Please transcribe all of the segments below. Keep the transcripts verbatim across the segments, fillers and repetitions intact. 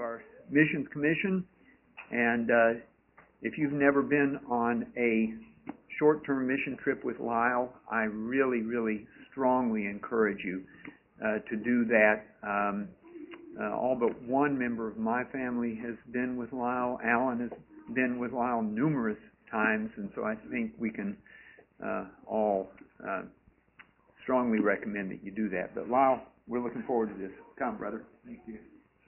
our Missions Commission. And uh, if you've never been on a short-term mission trip with Lyle, I really, really strongly encourage you uh, to do that. Um, uh, all but one member of my family has been with Lyle. Alan has been with Lyle numerous times, and so I think we can uh, all uh, strongly recommend that you do that. But Lyle, we're looking forward to this. Come, brother. Thank you.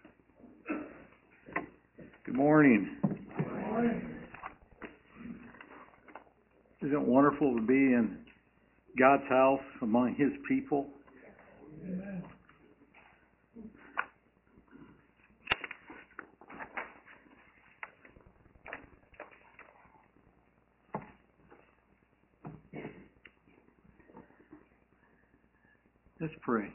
Good morning. Good morning. Isn't it wonderful to be in God's house among His people? Amen. Let's pray.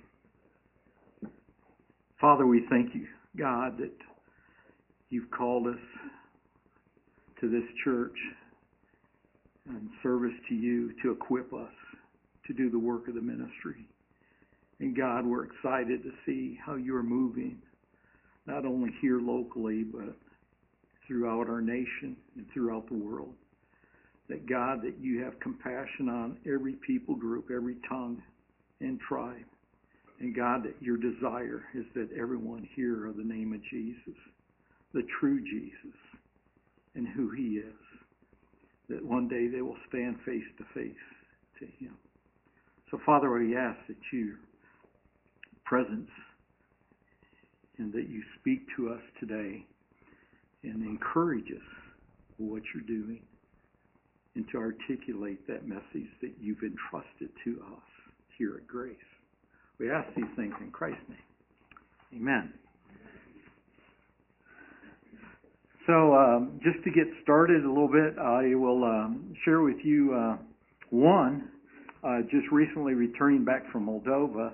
Father, we thank you, God, that you've called us to this church and service to you to equip us to do the work of the ministry. And God, we're excited to see how you're moving, not only here locally, but throughout our nation and throughout the world. That God, that you have compassion on every people group, every tongue and tribe. And God, that your desire is that everyone hear of the name of Jesus, the true Jesus, and who he is. That one day they will stand face to face to him. So Father, we ask that your presence and that you speak to us today and encourage us for what you're doing and to articulate that message that you've entrusted to us here at Grace. We ask these things in Christ's name. Amen. So um, just to get started a little bit, I will um, share with you uh, one, uh, just recently returning back from Moldova.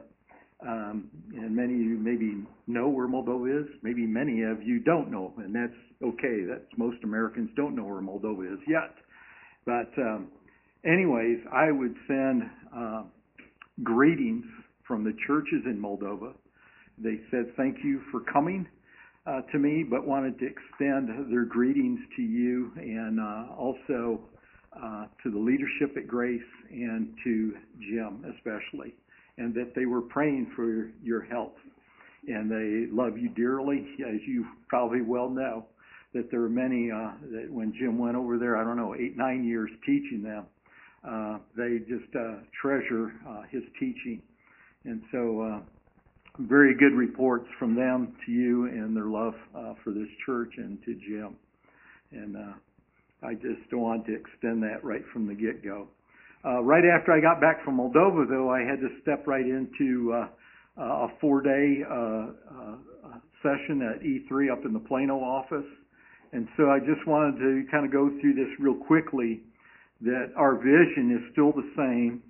Um, and many of you maybe know where Moldova is. Maybe many of you don't know, and that's okay. That's most Americans don't know where Moldova is yet. But um, anyways, I would send uh, greetings from the churches in Moldova. They said thank you for coming uh, to me, but wanted to extend their greetings to you and uh, also uh, to the leadership at Grace and to Jim especially, and that they were praying for your health. And they love you dearly, as you probably well know, that there are many uh, that when Jim went over there, I don't know, eight, nine years teaching them, uh, they just uh, treasure uh, his teaching. And so uh, very good reports from them to you and their love uh, for this church and to Jim. And uh, I just want to extend that right from the get-go. Uh, right after I got back from Moldova, though, I had to step right into uh, a four-day uh, uh, session at E three up in the Plano office. And so I just wanted to kind of go through this real quickly, that our vision is still the same,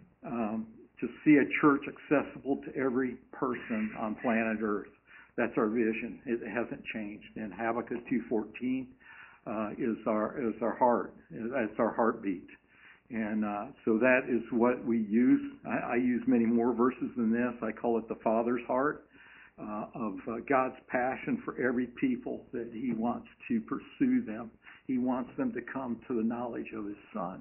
um, to see a church accessible to every person on planet Earth. That's our vision. It hasn't changed. And Habakkuk two fourteen uh, is our is our heart. That's our heartbeat. And uh, so that is what we use. I, I use many more verses than this. I call it the Father's heart uh, of uh, God's passion for every people, that he wants to pursue them. He wants them to come to the knowledge of his Son.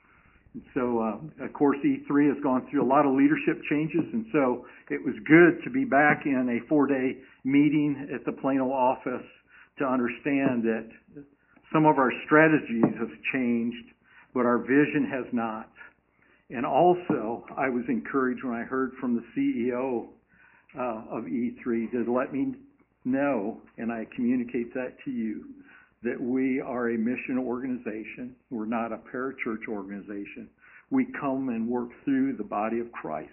And so, uh, of course, E three has gone through a lot of leadership changes, and so it was good to be back in a four-day meeting at the Plano office to understand that some of our strategies have changed, but our vision has not. And also, I was encouraged when I heard from the C E O uh, of E three to let me know, and I communicate that to you, that we are a mission organization. We're not a parachurch organization. We come and work through the body of Christ.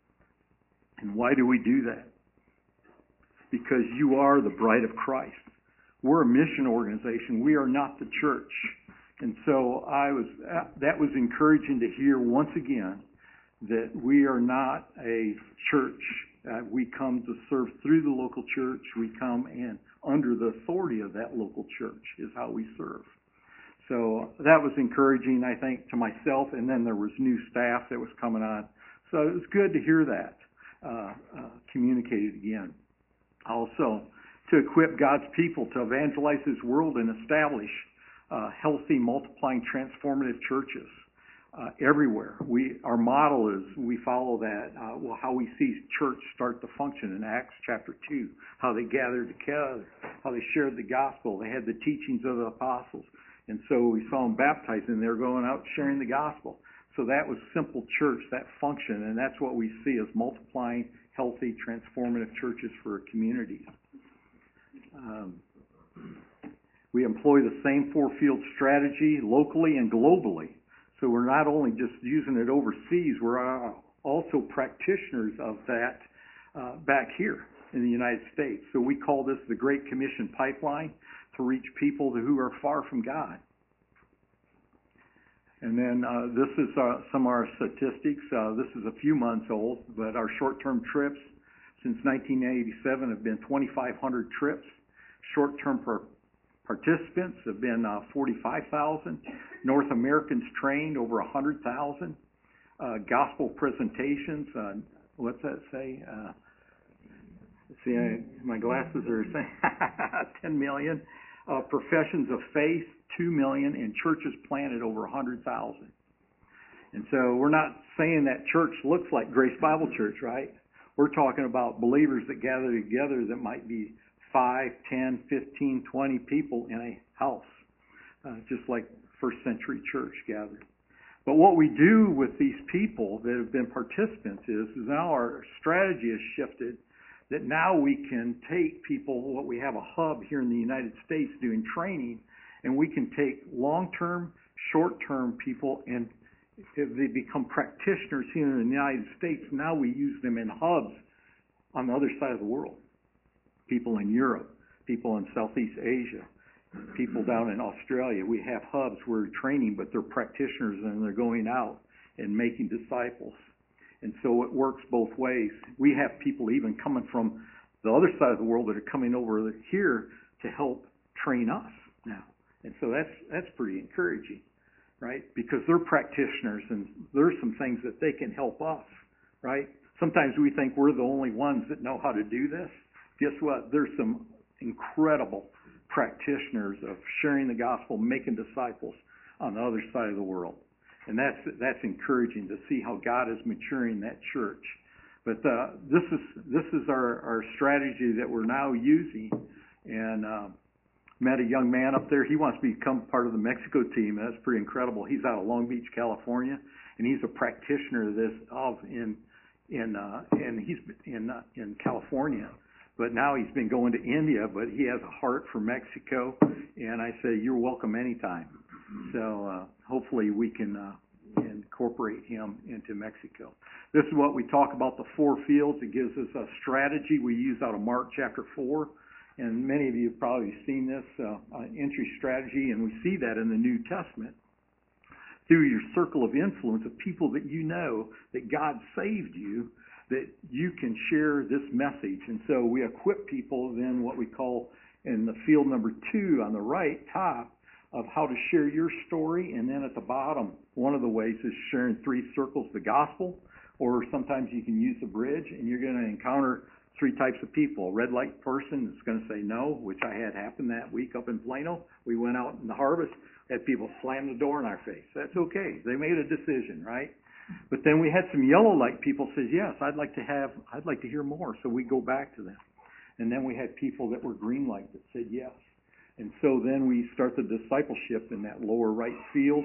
And why do we do that? Because you are the bride of Christ. We're a mission organization. We are not the church. And so I was, that was encouraging to hear once again that we are not a church. Uh, we come to serve through the local church. We come and under the authority of that local church is how we serve. So that was encouraging, I think, to myself. And then there was new staff that was coming on. So it was good to hear that uh, uh, communicated again. Also, to equip God's people to evangelize His world and establish uh, healthy, multiplying, transformative churches uh, everywhere. We our model is we follow that. Uh, well, how we see church start to function in Acts chapter two, how they gathered together, how they shared the gospel, they had the teachings of the apostles, and so we saw them baptized, and they're going out sharing the gospel. So that was simple church, that function, and that's what we see as multiplying, healthy, transformative churches for communities. Um, we employ the same four-field strategy locally and globally. So we're not only just using it overseas, we're also practitioners of that uh, back here in the United States. So we call this the Great Commission Pipeline to reach people who are far from God. And then uh, this is uh, some of our statistics. Uh, this is a few months old, but our short-term trips since nineteen eighty-seven have been twenty-five hundred trips. Short-term per participants have been uh, forty-five thousand. North Americans trained over one hundred thousand. Uh, gospel presentations, uh, what's that say? Uh, see, I, my glasses are saying ten million. Uh, professions of faith, two million, and churches planted over one hundred thousand. And so we're not saying that church looks like Grace Bible Church, right? We're talking about believers that gather together that might be five, ten, fifteen, twenty people in a house, uh, just like first century church gathered. But what we do with these people that have been participants is, is now our strategy has shifted, that now we can take people, what we have a hub here in the United States doing training, and we can take long-term, short-term people, and if they become practitioners here in the United States, now we use them in hubs on the other side of the world. People in Europe, people in Southeast Asia, people down in Australia. We have hubs where we're training, but they're practitioners and they're going out and making disciples. And so it works both ways. We have people even coming from the other side of the world that are coming over here to help train us now. And so that's that's pretty encouraging, right? Because they're practitioners and there's some things that they can help us, right? Sometimes we think we're the only ones that know how to do this. Guess what? There's some incredible practitioners of sharing the gospel, making disciples on the other side of the world. And that's that's encouraging to see how God is maturing that church. But uh, this is this is our, our strategy that we're now using. And uh, met a young man up there. He wants to become part of the Mexico team. That's pretty incredible. He's out of Long Beach, California, and he's a practitioner of this of in in uh, and he's in uh, in California. But now he's been going to India, but he has a heart for Mexico. And I say, you're welcome anytime. So uh, hopefully we can uh, incorporate him into Mexico. This is what we talk about, the four fields. It gives us a strategy we use out of Mark chapter four. And many of you have probably seen this uh, entry strategy, and we see that in the New Testament. Through your circle of influence of people that you know that God saved you, that you can share this message. And so we equip people then what we call in the field number two on the right top of how to share your story. And then at the bottom, one of the ways is sharing three circles of the gospel, or sometimes you can use the bridge, and you're going to encounter three types of people. A red light person that's going to say no, which I had happen that week up in Plano. We went out in the harvest, had people slam the door in our face. That's okay. They made a decision, right? But then we had some yellow light people says, yes, I'd like to have, I'd like to hear more. So we go back to them. And then we had people that were green light that said yes. And so then we start the discipleship in that lower right field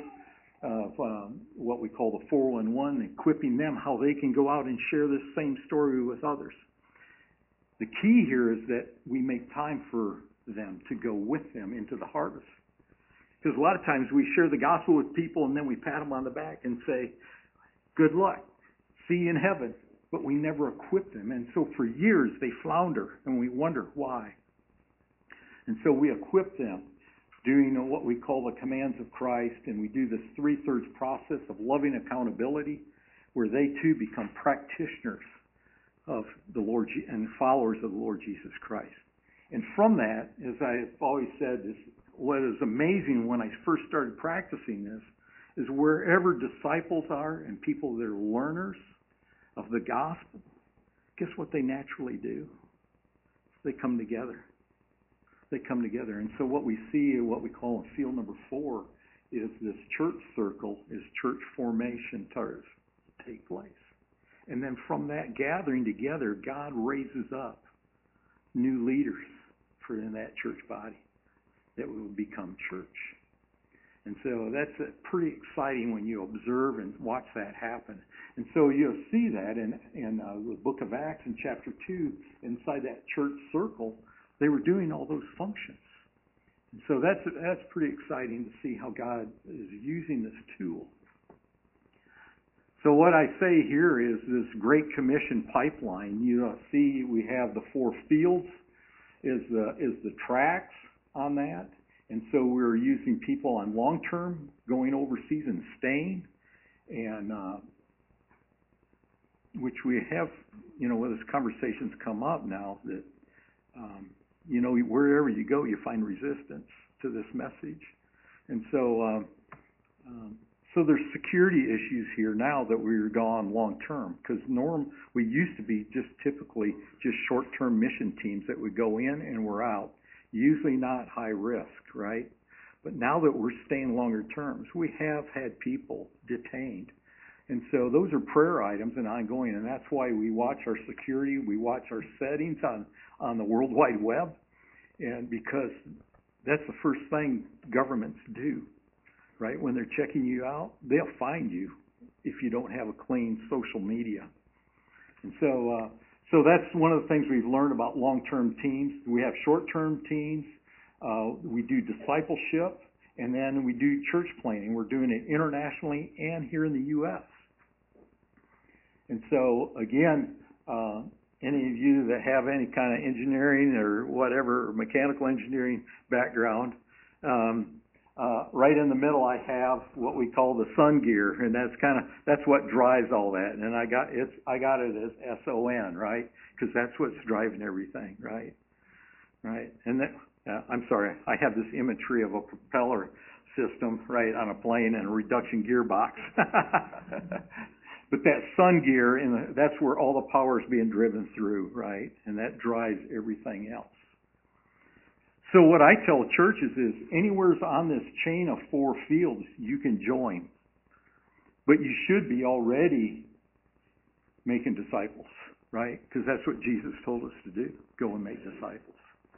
of um, what we call the four one one, equipping them how they can go out and share this same story with others. The key here is that we make time for them to go with them into the harvest. Because a lot of times we share the gospel with people and then we pat them on the back and say, good luck, see you in heaven. But we never equip them. And so for years they flounder and we wonder why. And so we equip them doing what we call the commands of Christ, and we do this three-thirds process of loving accountability where they too become practitioners of the Lord and followers of the Lord Jesus Christ. And from that, as I've always said, is what is amazing when I first started practicing this is wherever disciples are and people that are learners of the gospel, guess what they naturally do? They come together. They come together. And so what we see, what we call in field number four, is this church circle, is church formation starts to take place. And then from that gathering together, God raises up new leaders for in that church body that will become church. And so that's uh, pretty exciting when you observe and watch that happen. And so you'll see that in, in uh, the book of Acts in chapter two, inside that church circle, they were doing all those functions. And so that's, that's pretty exciting to see how God is using this tool. So what I say here is this Great Commission pipeline. You see we have the four fields is the, is the tracks on that. And so we're using people on long-term, going overseas and staying, and uh, which we have, you know, as conversations come up now that, um, you know, wherever you go, you find resistance to this message. And so, um, um, so there's security issues here now that we're gone long-term, because norm, we used to be just typically just short-term mission teams that would go in and we're out. Usually not high risk, right? But now that we're staying longer terms, we have had people detained. And so those are prayer items and ongoing, and that's why we watch our security, we watch our settings on, on the World Wide Web, and because that's the first thing governments do, right? When they're checking you out, they'll find you if you don't have a clean social media. And so, uh, So that's one of the things we've learned about long-term teams. We have short-term teams. Uh, we do discipleship, and then we do church planning. We're doing it internationally and here in the U S And so, again, uh, any of you that have any kind of engineering or whatever, or mechanical engineering background, um, Uh, right in the middle, I have what we call the sun gear, and that's kind of that's what drives all that. And I got it's I got it as S O N, right? Because that's what's driving everything, right? Right. And that, uh, I'm sorry, I have this imagery of a propeller system, right, on a plane and a reduction gearbox. But that sun gear, in the, that's where all the power is being driven through, right? And that drives everything else. So what I tell churches is anywhere's on this chain of four fields, you can join. But you should be already making disciples, right? Because that's what Jesus told us to do. Go and make disciples.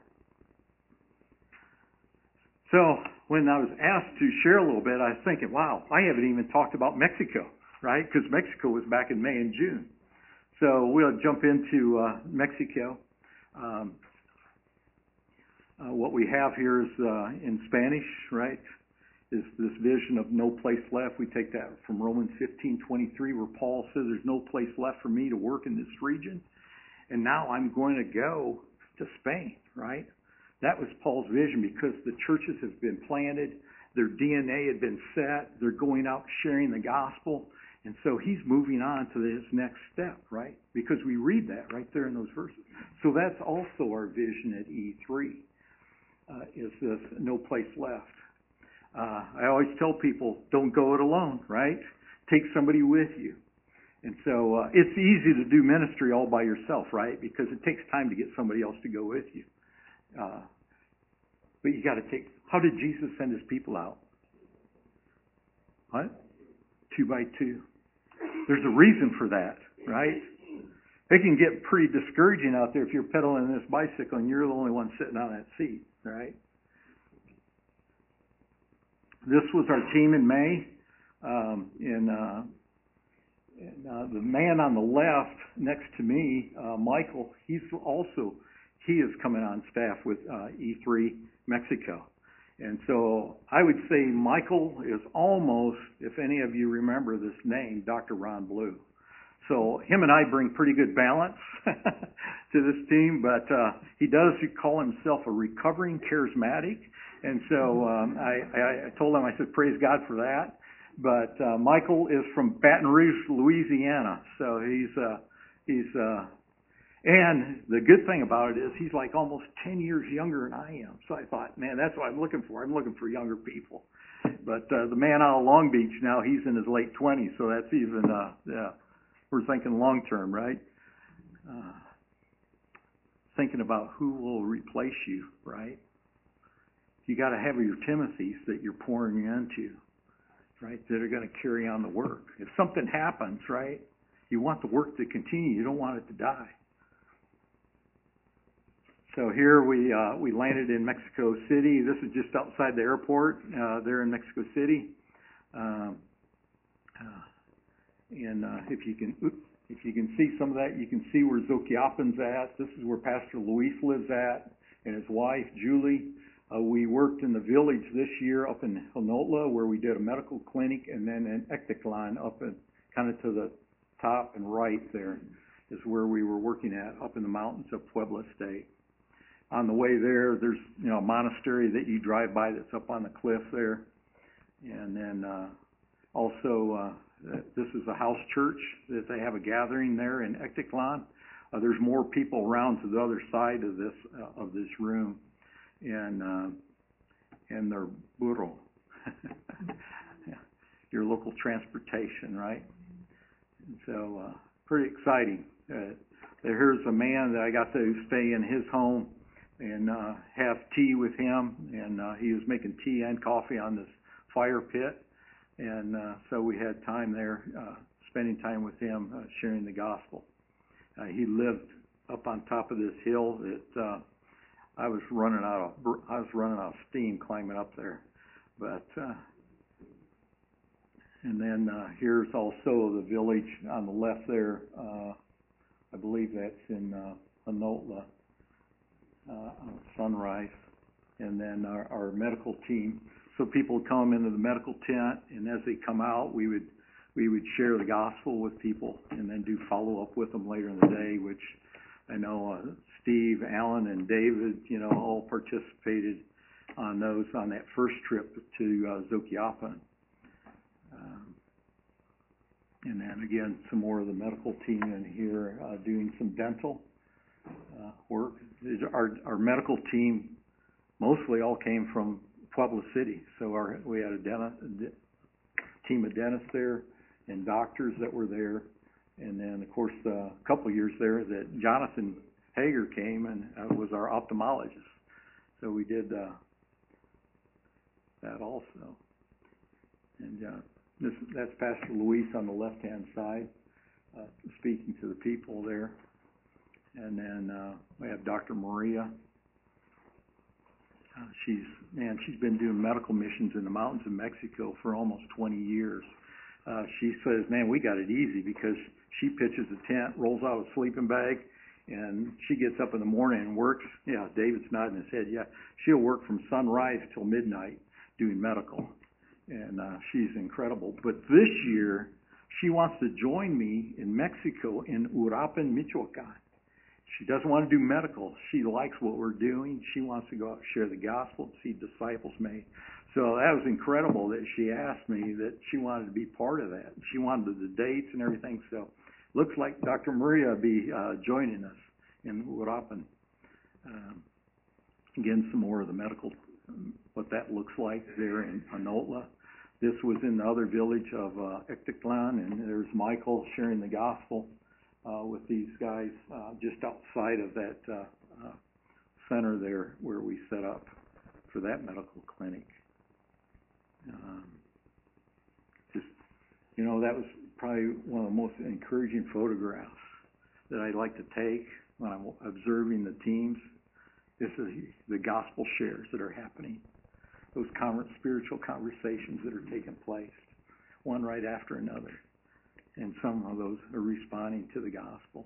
So when I was asked to share a little bit, I was thinking, wow, I haven't even talked about Mexico, right? Because Mexico was back in May and June. So we'll jump into uh, Mexico. Um, Uh, what we have here is uh, in Spanish, right, is this vision of no place left. We take that from Romans fifteen twenty-three, where Paul says there's no place left for me to work in this region. And now I'm going to go to Spain, right? That was Paul's vision because the churches have been planted. Their D N A had been set. They're going out sharing the gospel. And so he's moving on to this next step, right? Because we read that right there in those verses. So that's also our vision at E three. Uh, is this no place left. Uh, I always tell people, don't go it alone, right? Take somebody with you. And so uh, it's easy to do ministry all by yourself, right? Because it takes time to get somebody else to go with you. Uh, but you got to take, how did Jesus send his people out? What? Two by two. There's a reason for that, right? It can get pretty discouraging out there if you're pedaling this bicycle and you're the only one sitting on that seat, right? This was our team in May. Um, and, uh, and uh, the man on the left next to me, uh, Michael, he's also, he is coming on staff with uh, E three Mexico. And so I would say Michael is almost, if any of you remember this name, Doctor Ron Blue. So him and I bring pretty good balance to this team, but uh, he does call himself a recovering charismatic. And so um, I, I told him, I said, praise God for that. But uh, Michael is from Baton Rouge, Louisiana. So he's, uh, he's, uh, and the good thing about it is he's like almost ten years younger than I am. So I thought, man, that's what I'm looking for. I'm looking for younger people. But uh, the man out of Long Beach now, he's in his late twenties. So that's even, uh, yeah. We're thinking long term, right? Uh, thinking about who will replace you, right? you got to have your Timothys that you're pouring into, right, that are going to carry on the work. If something happens, right, you want the work to continue. You don't want it to die. So here we uh, we landed in Mexico City. This is just outside the airport uh, there in Mexico City. Um, uh, and uh, if you can if you can see some of that, you can see where Zoquiapan's at. This is where Pastor Luis lives at, and his wife Julie. Uh, we worked in the village this year up in Honotla, where we did a medical clinic, and then in Ecteclan up in kind of to the top and right there is where we were working at, up in the mountains of Puebla State. On the way there, there's, you know, a monastery that you drive by that's up on the cliff there. And then uh, also, uh, this is a house church that they have a gathering there in Ecteclan. Uh, there's more people around to the other side of this uh, of this room, and uh, and they're burro, your local transportation, right? And so, uh, pretty exciting. Uh, here's a man that I got to stay in his home and uh, have tea with him, and uh, he was making tea and coffee on this fire pit, and uh, so we had time there, uh, spending time with him, uh, sharing the gospel. Uh, he lived up on top of this hill that uh, I was running out of I was running out of steam climbing up there, but uh, and then uh, here's also the village on the left there. Uh, I believe that's in uh, Honotla. Uh, Sunrise, and then our, our medical team. So people would come into the medical tent, and as they come out, we would we would share the gospel with people, and then do follow up with them later in the day. Which I know uh, Steve, Alan, and David, you know, all participated on those on that first trip to uh, Zoquiapan. Um, and then again, some more of the medical team in here uh, doing some dental Uh, work. Our, our medical team mostly all came from Puebla City, so our, we had a, dentist, a team of dentists there and doctors that were there, and then of course uh, a couple of years there that Jonathan Hager came and uh, was our ophthalmologist, so we did uh, that also. And uh, this, that's Pastor Luis on the left-hand side, uh, speaking to the people there. And then uh, we have Doctor Maria. Uh, she's man, she's been doing medical missions in the mountains of Mexico for almost twenty years. Uh, she says, man, we got it easy because she pitches a tent, rolls out a sleeping bag, and she gets up in the morning and works. Yeah, David's nodding his head. Yeah, she'll work from sunrise till midnight doing medical, and uh, she's incredible. But this year, she wants to join me in Mexico in Uruapan, Michoacan. She doesn't want to do medical. She likes what we're doing. She wants to go out and share the gospel, see disciples made. So that was incredible that she asked me that she wanted to be part of that. She wanted the dates and everything. So looks like Doctor Maria will be uh, joining us in Uruapan. Um, again, some more of the medical, what that looks like there in Honotla. This was in the other village of uh, Ecteclan, and there's Michael sharing the gospel Uh, with these guys uh, just outside of that uh, uh, center there where we set up for that medical clinic. Um, just, you know, that was probably one of the most encouraging photographs that I like to take when I'm observing the teams. This is the gospel shares that are happening, those con- spiritual conversations that are taking place, one right after another. And some of those are responding to the gospel.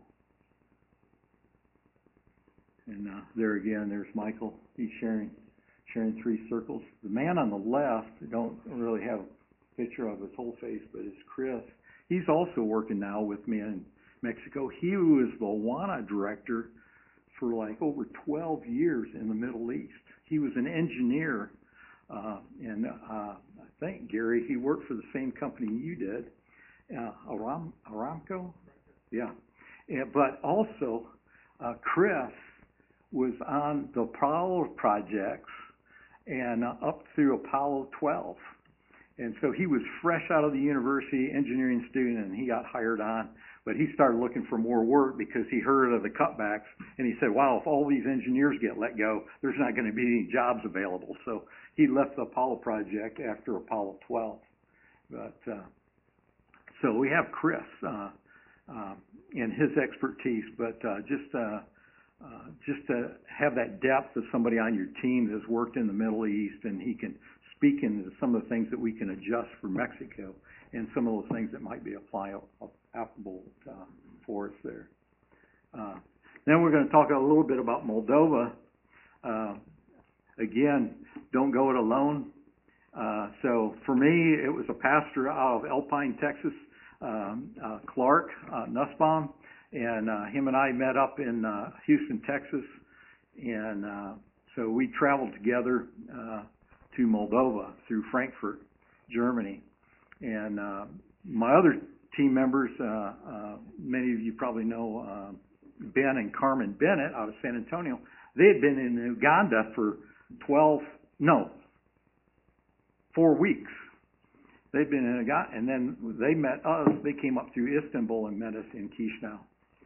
And uh, there again, there's Michael. He's sharing sharing three circles. The man on the left, I don't really have a picture of his whole face, but it's Chris. He's also working now with me in Mexico. He was the WANA director for like over twelve years in the Middle East. He was an engineer, uh, and uh, I think, Gary, he worked for the same company you did. Uh, Aram, Aramco? Yeah. yeah. But also, uh, Chris was on the Apollo projects and uh, up through Apollo twelve. And so he was fresh out of the university, engineering student, and he got hired on. But he started looking for more work because he heard of the cutbacks, and he said, wow, if all these engineers get let go, there's not going to be any jobs available. So he left the Apollo project after Apollo twelve. But uh, so we have Chris uh, uh, and his expertise, but uh, just uh, uh, just to have that depth of somebody on your team that has worked in the Middle East, and he can speak into some of the things that we can adjust for Mexico and some of those things that might be applicable applicable uh, for us there. Uh, then we're going to talk a little bit about Moldova. Uh, again, don't go it alone. Uh, so for me, it was a pastor out of Alpine, Texas, um, uh, Clark uh, Nussbaum, and uh, him and I met up in uh, Houston, Texas, and uh, so we traveled together uh, to Moldova through Frankfurt, Germany. And uh, my other team members, uh, uh, many of you probably know uh, Ben and Carmen Bennett out of San Antonio. They had been in Uganda for twelve, no, four weeks. They'd been in Uganda, and then they met us. They came up through Istanbul and met us in Chisinau.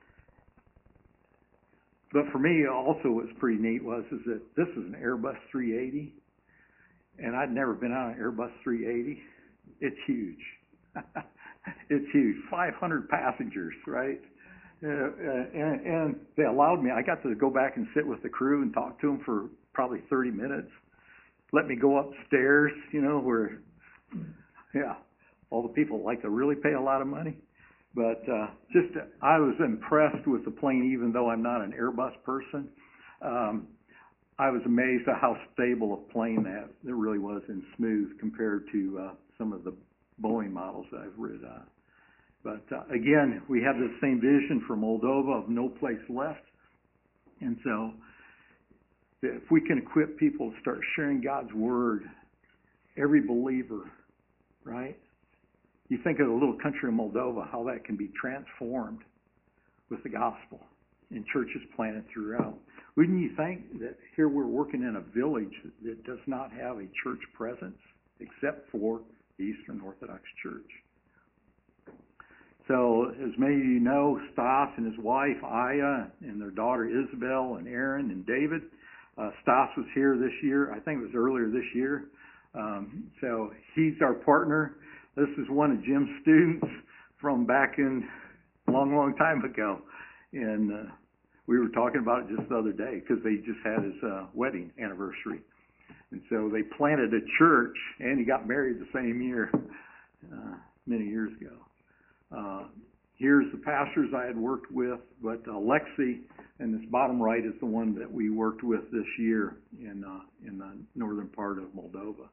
But for me, also what's pretty neat was is that this is an Airbus three eighty, and I'd never been on an Airbus three eighty. It's huge. It's huge. five hundred passengers, right? Uh, and, and they allowed me. I got to go back and sit with the crew and talk to them for probably thirty minutes. Let me go upstairs, you know, where, yeah, all the people like to really pay a lot of money. But uh, just, I was impressed with the plane, even though I'm not an Airbus person. Um, I was amazed at how stable a plane that it really was and smooth compared to uh, some of the Boeing models that I've rid on. But uh, again, we have the same vision for Moldova of no place left. And so if we can equip people to start sharing God's word, every believer, right? You think of the little country of Moldova, how that can be transformed with the gospel and churches planted throughout. Wouldn't you think that here we're working in a village that does not have a church presence except for the Eastern Orthodox Church? So, as many of you know, Stas and his wife, Aya, and their daughter Isabel, and Aaron, and David. Uh, Stas was here this year. I think it was earlier this year. Um, so, he's our partner. This is one of Jim's students from back in a long, long time ago. And uh, we were talking about it just the other day because they just had his uh, wedding anniversary. And so they planted a church, and he got married the same year, uh, many years ago. Uh, here's the pastors I had worked with, but uh, Lexi, and this bottom right is the one that we worked with this year in uh, in the northern part of Moldova.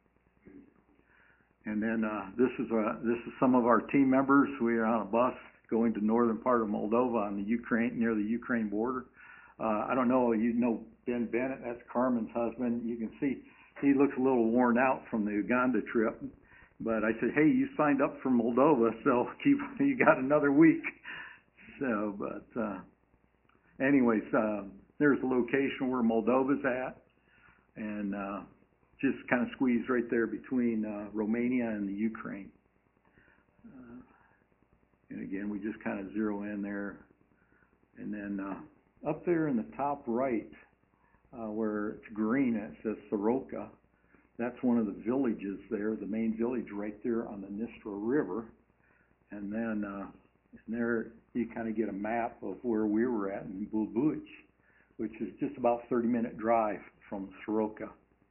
And then uh, this is uh, this is some of our team members. We are on a bus going to northern part of Moldova on the Ukraine near the Ukraine border. Uh, I don't know, you know Ben Bennett, that's Carmen's husband. You can see he looks a little worn out from the Uganda trip. But I said, hey, you signed up for Moldova, so keep, you got another week. So, but uh, anyways, uh, there's a location where Moldova's at, and uh, just kind of squeezed right there between uh, Romania and the Ukraine. Uh, and again, we just kind of zero in there. And then uh, up there in the top right, uh, where it's green, it says Soroka. That's one of the villages there, the main village right there on the Dnistr River. And then uh, and there you kind of get a map of where we were at in Bulbuch, which is just about thirty minute drive from Soroka.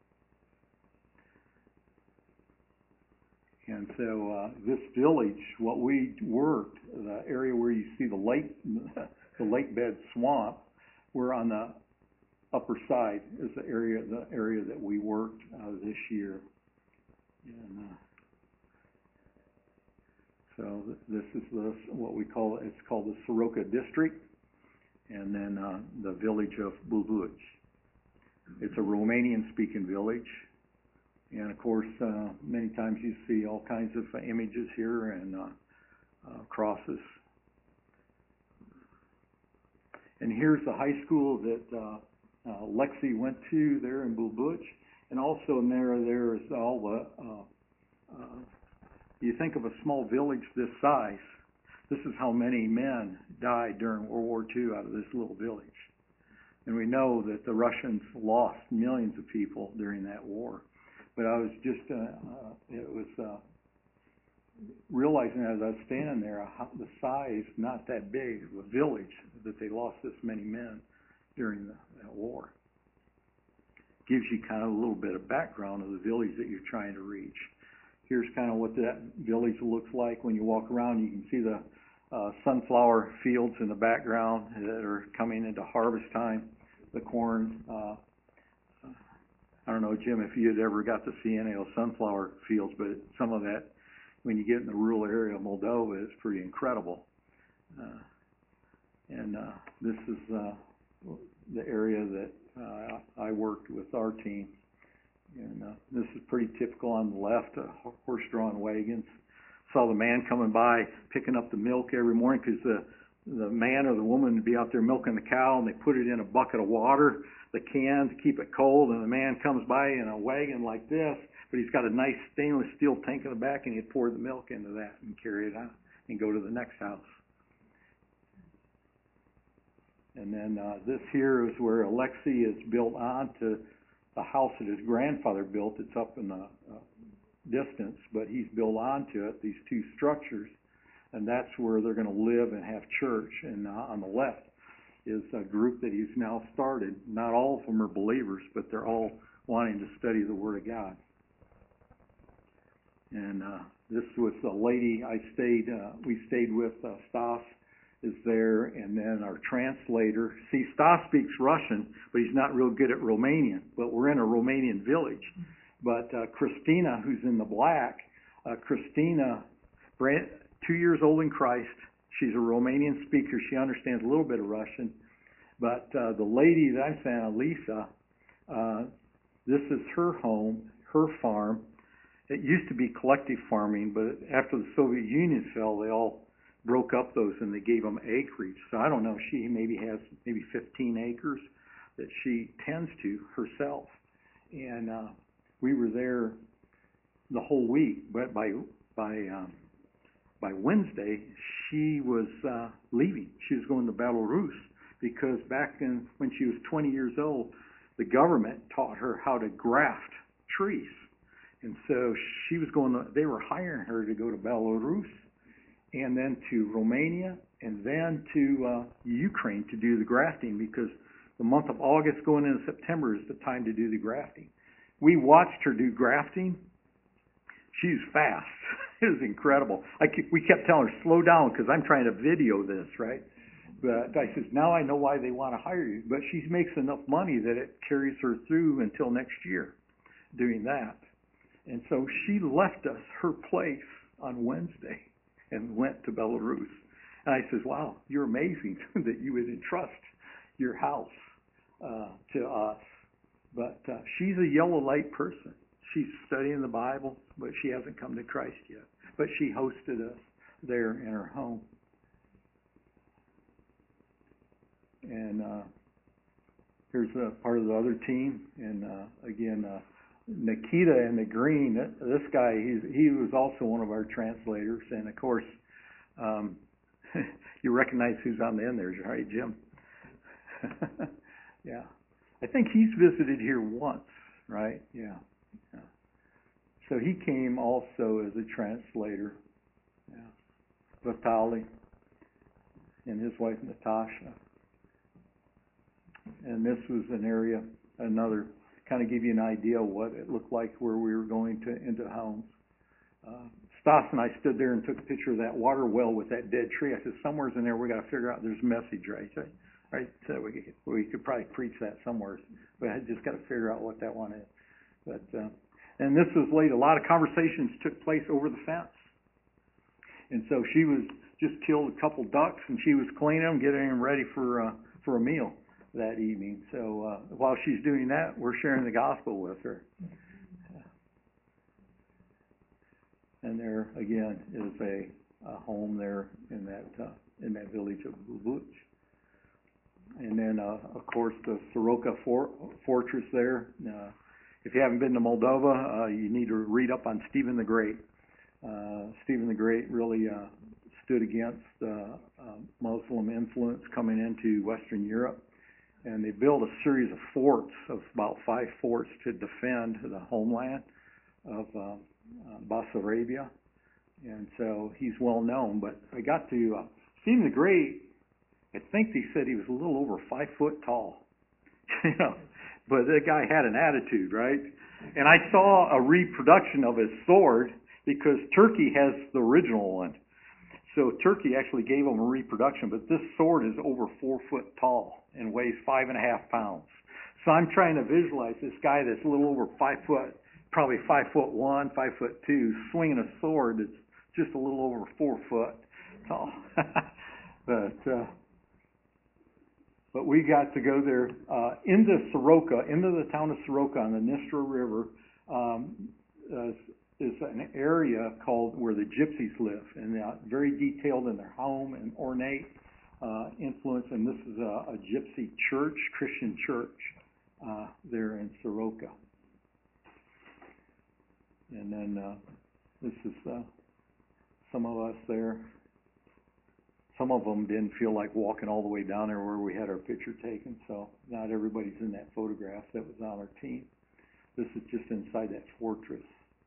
And so uh, this village, what we worked, the area where you see the lake, the lake bed swamp, we're on the upper side is the area the area that we worked uh, this year. And uh, so th- this is the what we call it's called the Soroka district, and then uh, the village of Bulbuch. It's a Romanian-speaking village, and of course, uh, many times you see all kinds of uh, images here and uh, uh, crosses. And here's the high school that uh, Uh, Lexi went to there in Bulbuch, and also in there there is all the uh, uh, you think of a small village this size, this is how many men died during World War Two out of this little village. And we know that the Russians lost millions of people during that war. But I was just, uh, uh, it was uh, realizing as I was standing there, how the size, not that big of a village, that they lost this many men during the, that war. Gives you kind of a little bit of background of the village that you're trying to reach. Here's kind of what that village looks like when you walk around. You can see the uh, sunflower fields in the background that are coming into harvest time. The corn. Uh, I don't know, Jim, if you had ever got to see any of those sunflower fields, but some of that, when you get in the rural area of Moldova, is pretty incredible. Uh, and uh, this is uh, the area that uh, I worked with our team. And uh, this is pretty typical on the left, uh, horse-drawn wagons. Saw the man coming by picking up the milk every morning because the, the man or the woman would be out there milking the cow, and they put it in a bucket of water, the can, to keep it cold, and the man comes by in a wagon like this, but he's got a nice stainless steel tank in the back, and he'd pour the milk into that and carry it out and go to the next house. And then uh, this here is where Alexei is built onto the house that his grandfather built. It's up in the uh, distance, but he's built onto it, these two structures, and that's where they're going to live and have church. And uh, on the left is a group that he's now started. Not all of them are believers, but they're all wanting to study the Word of God. And uh, this was the lady I stayed, uh, we stayed with, uh, Stas is there, and then our translator. See, Stas speaks Russian, but he's not real good at Romanian, but we're in a Romanian village. But uh, Christina, who's in the black, uh, Christina, brand, two years old in Christ, she's a Romanian speaker. She understands a little bit of Russian. But uh, the lady that I'm saying, Lisa, uh, this is her home, her farm. It used to be collective farming, but after the Soviet Union fell, they all broke up those and they gave them acreage. So I don't know, she maybe has maybe fifteen acres that she tends to herself. And uh, we were there the whole week, but by by um, by Wednesday she was uh, leaving. She was going to Belarus because back in, when she was twenty years old, the government taught her how to graft trees. And so she was going to, they were hiring her to go to Belarus and then to Romania and then to uh, Ukraine to do the grafting, because the month of August going into September is the time to do the grafting. We watched her do grafting. She's fast. It was incredible. I keep, we kept telling her, slow down, because I'm trying to video this, right? But I says, now I know why they want to hire you. But she makes enough money that it carries her through until next year doing that. And so she left us her place on Wednesday and went to Belarus. And I says, wow, you're amazing that you would entrust your house uh, to us. But uh, she's a yellow light person. She's studying the Bible, but she hasn't come to Christ yet. But she hosted us there in her home. And uh, here's a part of the other team. And uh, again, uh, Nikita in the green, this guy, he's, he was also one of our translators. And of course, um, you recognize who's on the end there, right, Jim? Yeah. I think he's visited here once, right? Yeah. Yeah. So he came also as a translator. Yeah. Vitaly and his wife Natasha. And this was an area, another, kind of give you an idea of what it looked like where we were going to into homes. Uh, Stas and I stood there and took a picture of that water well with that dead tree. I said, somewhere's in there we got to figure out there's a message, right? So, right? So we could, we could probably preach that somewhere, but I just got to figure out what that one is. But uh, and this was late. A lot of conversations took place over the fence, and so she was just killed a couple ducks and she was cleaning them, getting them ready for uh, for a meal that evening. So uh, while she's doing that, we're sharing the gospel with her. And there again is a, a home there in that uh, in that village of Bubuch. And then uh, of course the Soroka for, fortress there. Uh, if you haven't been to Moldova, uh, you need to read up on Stephen the Great. Uh, Stephen the Great really uh, stood against uh, uh, Muslim influence coming into Western Europe, and they built a series of forts, of about five forts, to defend the homeland of uh, uh, Bessarabia. And so he's well known. But I got to uh, Stephen the Great. I think they said he was a little over five foot tall. You know, but that guy had an attitude, right? And I saw a reproduction of his sword because Turkey has the original one. So Turkey actually gave him a reproduction, but this sword is over four foot tall and weighs five and a half pounds. So I'm trying to visualize this guy that's a little over five foot, probably five foot one, five foot two, swinging a sword that's just a little over four foot tall. but uh, but we got to go there uh, into Soroka, into the town of Soroka on the Dnistra River. Um, uh, is an area called where the gypsies live, and they're very detailed in their home and ornate uh, influence. And this is a, a gypsy church, Christian church, uh, there in Soroka. And then uh, this is uh, some of us there. Some of them didn't feel like walking all the way down there where we had our picture taken, so not everybody's in that photograph that was on our team. This is just inside that fortress.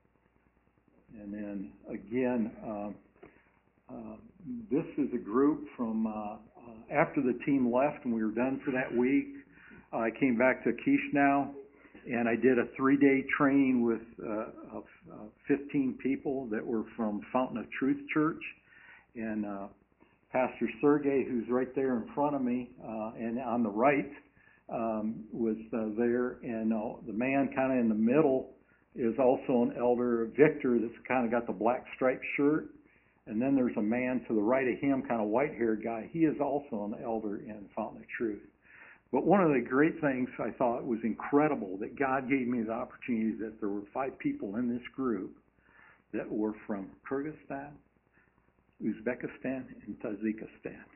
And then again, uh, uh, this is a group from uh, uh, after the team left and we were done for that week. Uh, I came back to Chisinau and I did a three-day training with uh, of, uh, fifteen people that were from Fountain of Truth Church. And uh, Pastor Sergey, who's right there in front of me uh, and on the right, um, was uh, there. And uh, the man kind of in the middle is also an elder, Victor, that's kind of got the black striped shirt. And then there's a man to the right of him, kind of white-haired guy. He is also an elder in Fountain of Truth. But one of the great things I thought was incredible that God gave me the opportunity that there were five people in this group that were from Kyrgyzstan, Uzbekistan, and Tajikistan.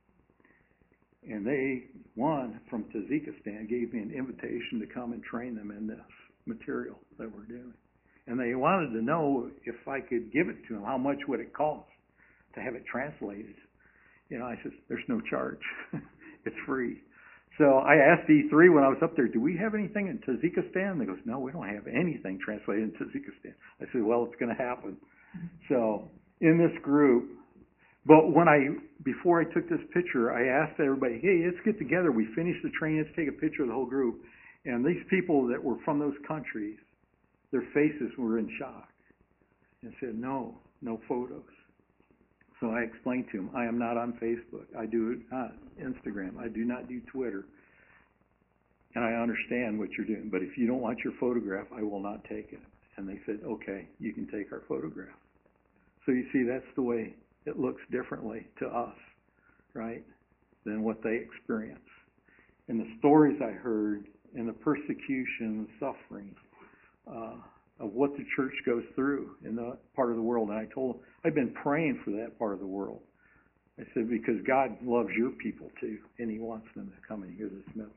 And they, one from Tajikistan, gave me an invitation to come and train them in this material that we're doing. And they wanted to know if I could give it to them, how much would it cost to have it translated. You know, I said, there's no charge. It's free. So I asked E three when I was up there, do we have anything in Tajikistan? And they goes, no, we don't have anything translated in Tajikistan. I said, well, it's going to happen. So in this group, but when I, before I took this picture, I asked everybody, hey, let's get together. We finished the training. Let's take a picture of the whole group. And these people that were from those countries, their faces were in shock and said, no, no photos. So I explained to them, I am not on Facebook. I do not Instagram. I do not do Twitter. And I understand what you're doing. But if you don't want your photograph, I will not take it. And they said, okay, you can take our photograph. So you see, that's the way it looks differently to us, right, than what they experience. And the stories I heard and the persecution, the suffering uh, of what the church goes through in that part of the world. And I told them, I've been praying for that part of the world. I said, because God loves your people too, and he wants them to come and hear this message.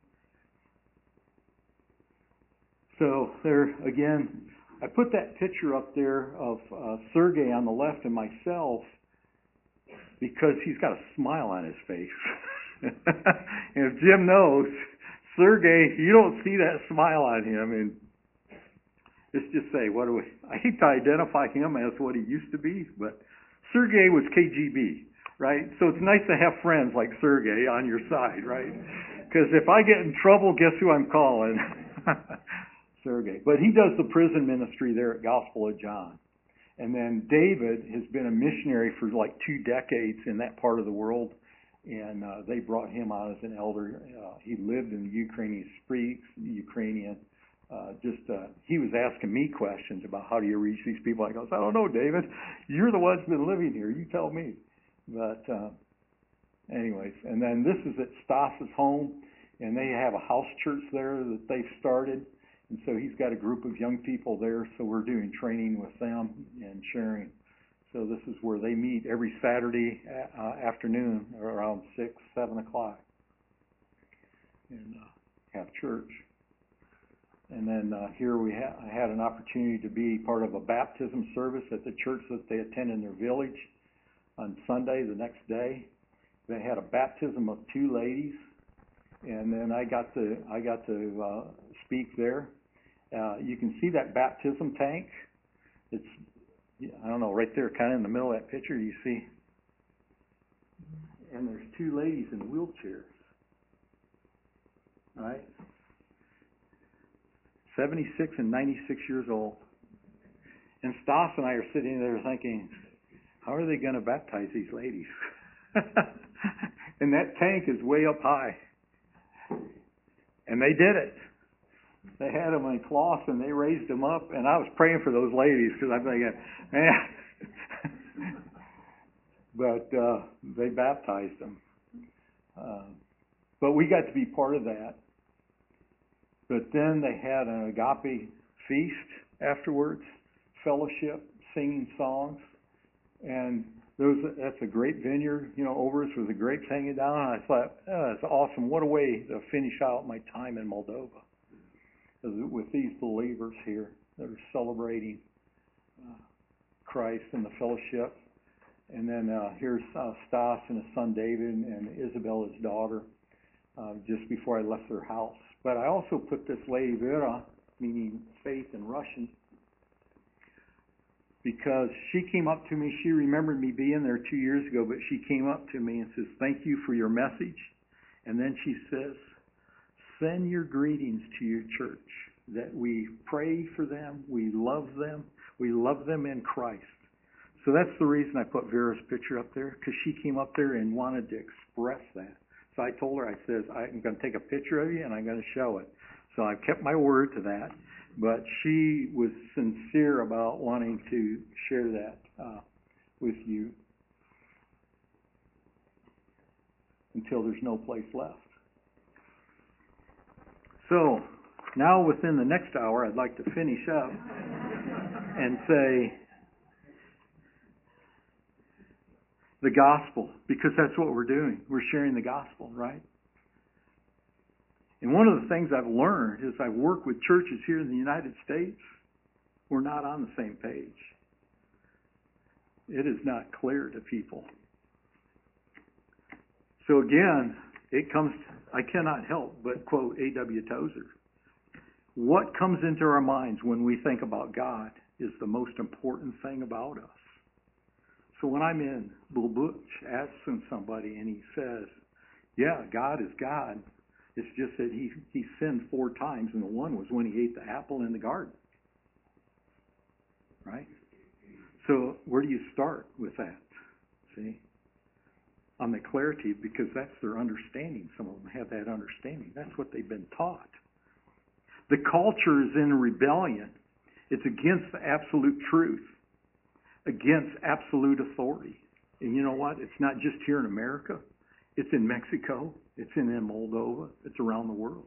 So there, again, I put that picture up there of uh, Sergey on the left and myself because he's got a smile on his face. And if Jim knows, Sergey, you don't see that smile on him. And let's just say, what do we, I hate to identify him as what he used to be, but Sergey was K G B, right? So it's nice to have friends like Sergey on your side, right? Because if I get in trouble, guess who I'm calling? Sergey. But he does the prison ministry there at Gospel of John. And then David has been a missionary for like two decades in that part of the world. And uh, they brought him out as an elder. Uh, he lived in the Ukrainian, speaks Ukrainian. Uh, just, uh, he was asking me questions about how do you reach these people. I goes, I don't know, David. You're the one who's been living here. You tell me. But, uh, anyways, and then this is at Stas's home, and they have a house church there that they've started. And so he's got a group of young people there, so we're doing training with them and sharing. So this is where they meet every Saturday uh, afternoon around six, seven o'clock and uh, have church. And then uh, here we ha- I had an opportunity to be part of a baptism service at the church that they attend in their village on Sunday, the next day. They had a baptism of two ladies, and then I got to I got to uh, speak there. Uh, you can see that baptism tank. It's, I don't know, right there, kind of in the middle of that picture. You see, and there's two ladies in wheelchairs, right? seventy-six and ninety-six years old. And Stas and I are sitting there thinking, how are they going to baptize these ladies? And that tank is way up high. And they did it. They had them in cloth and they raised them up. And I was praying for those ladies because I'm thinking, man. But uh, they baptized them. Uh, but we got to be part of that. But then they had an agape feast afterwards, fellowship, singing songs, and there was a, that's a great vineyard, you know, over us with the grapes hanging down. And I thought, oh, that's awesome. What a way to finish out my time in Moldova with these believers here that are celebrating uh, Christ and the fellowship. And then uh, here's uh, Stas and his son David and Isabel, his daughter, uh, just before I left their house. But I also put this lady Vera, meaning faith in Russian, because she came up to me. She remembered me being there two years ago, but she came up to me and says, thank you for your message. And then she says, send your greetings to your church, that we pray for them, we love them, we love them in Christ. So that's the reason I put Vera's picture up there, because she came up there and wanted to express that. So I told her, I said, I'm going to take a picture of you and I'm going to show it. So I kept my word to that. But she was sincere about wanting to share that uh, with you until there's no place left. So now within the next hour, I'd like to finish up and say the gospel, because that's what we're doing. We're sharing the gospel, right? And one of the things I've learned is I've worked with churches here in the United States. We're not on the same page. It is not clear to people. So again, it comes, I cannot help but quote A W Tozer. What comes into our minds when we think about God is the most important thing about us. So when I'm in Bull Butch asking somebody and he says, yeah, God is God, it's just that he, he sinned four times, and the one was when he ate the apple in the garden. Right? So where do you start with that? See? On the clarity, because that's their understanding. Some of them have that understanding. That's what they've been taught. The culture is in rebellion. It's against the absolute truth, against absolute authority. And you know what? It's not just here in America. It's in Mexico. It's in Moldova. It's around the world.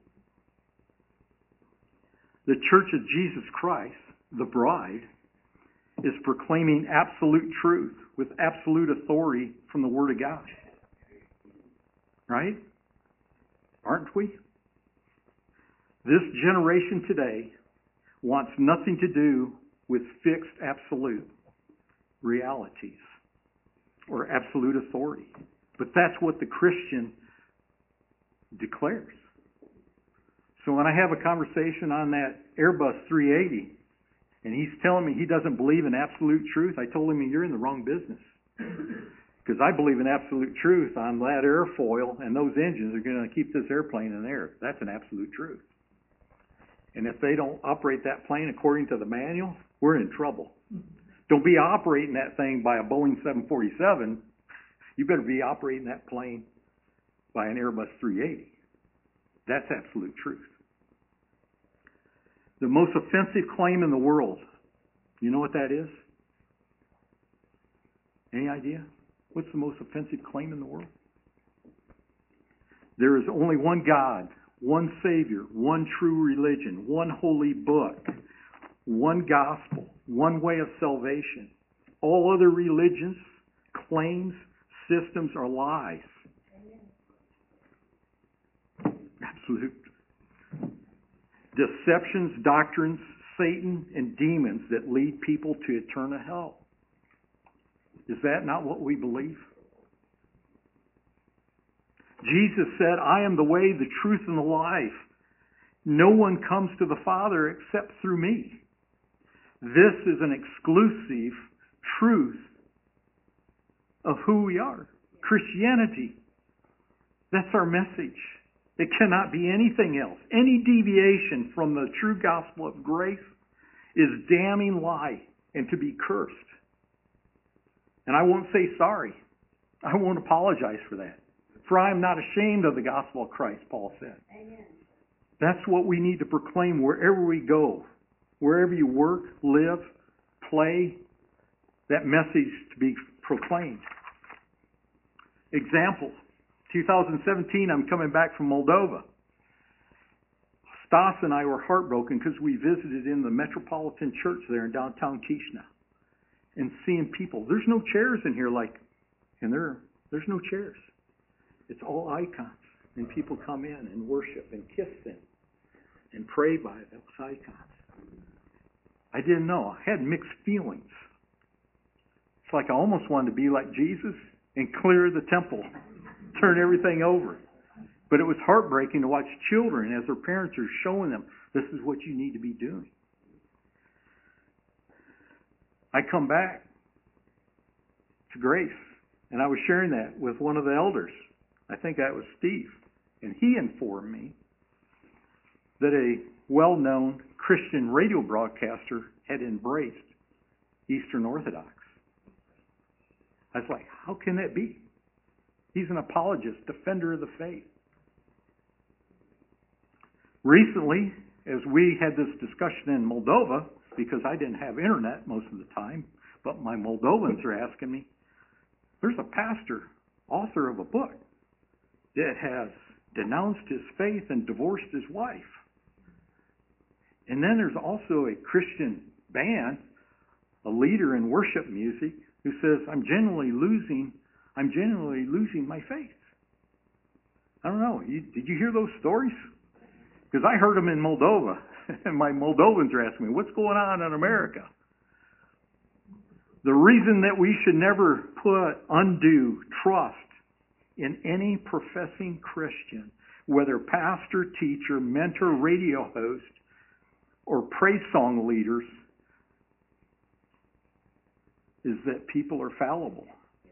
The Church of Jesus Christ, the bride, is proclaiming absolute truth with absolute authority from the Word of God. Right? Aren't we? This generation today wants nothing to do with fixed absolute realities or absolute authority. But that's what the Christian declares. So when I have a conversation on that Airbus three eighty, and he's telling me he doesn't believe in absolute truth, I told him, you're in the wrong business. Because I believe in absolute truth on that airfoil, and those engines are going to keep this airplane in the air. That's an absolute truth. And if they don't operate that plane according to the manual, we're in trouble. Don't be operating that thing by a Boeing seven forty-seven. You better be operating that plane by an Airbus three eighty. That's absolute truth. The most offensive claim in the world, you know what that is? Any idea? What's the most offensive claim in the world? There is only one God, one Savior, one true religion, one holy book, one gospel, one way of salvation. All other religions, claims, systems are lies. Absolute. deceptions, doctrines, Satan, and demons that lead people to eternal hell. Is that not what we believe? Jesus said, I am the way, the truth, and the life. No one comes to the Father except through me. This is an exclusive truth of who we are. Christianity. That's our message. It cannot be anything else. Any deviation from the true gospel of grace is damning lie and to be cursed. And I won't say sorry. I won't apologize for that. For I am not ashamed of the gospel of Christ, Paul said. Amen. That's what we need to proclaim wherever we go. Wherever you work, live, play, that message to be proclaimed. Example, two thousand seventeen, I'm coming back from Moldova. Stas and I were heartbroken because we visited in the Metropolitan Church there in downtown Chisinau. And seeing people, there's no chairs in here like, and there, there's no chairs. It's all icons. And people come in and worship and kiss them and pray by those icons. I didn't know. I had mixed feelings. It's like I almost wanted to be like Jesus and clear the temple, turn everything over. But it was heartbreaking to watch children as their parents are showing them, this is what you need to be doing. I come back to Grace, and I was sharing that with one of the elders. I think that was Steve. And he informed me that a well-known Christian radio broadcaster had embraced Eastern Orthodox. I was like, how can that be? He's an apologist, defender of the faith. Recently, as we had this discussion in Moldova, because I didn't have internet most of the time, but my Moldovans are asking me, there's a pastor, author of a book, that has denounced his faith and divorced his wife. And then there's also a Christian band, a leader in worship music, who says, I'm genuinely losing, I'm genuinely losing my faith. I don't know. You, did you hear those stories? Because I heard them in Moldova. And my Moldovans are asking me, what's going on in America? The reason that we should never put undue trust in any professing Christian, whether pastor, teacher, mentor, radio host, or praise song leaders, is that people are fallible.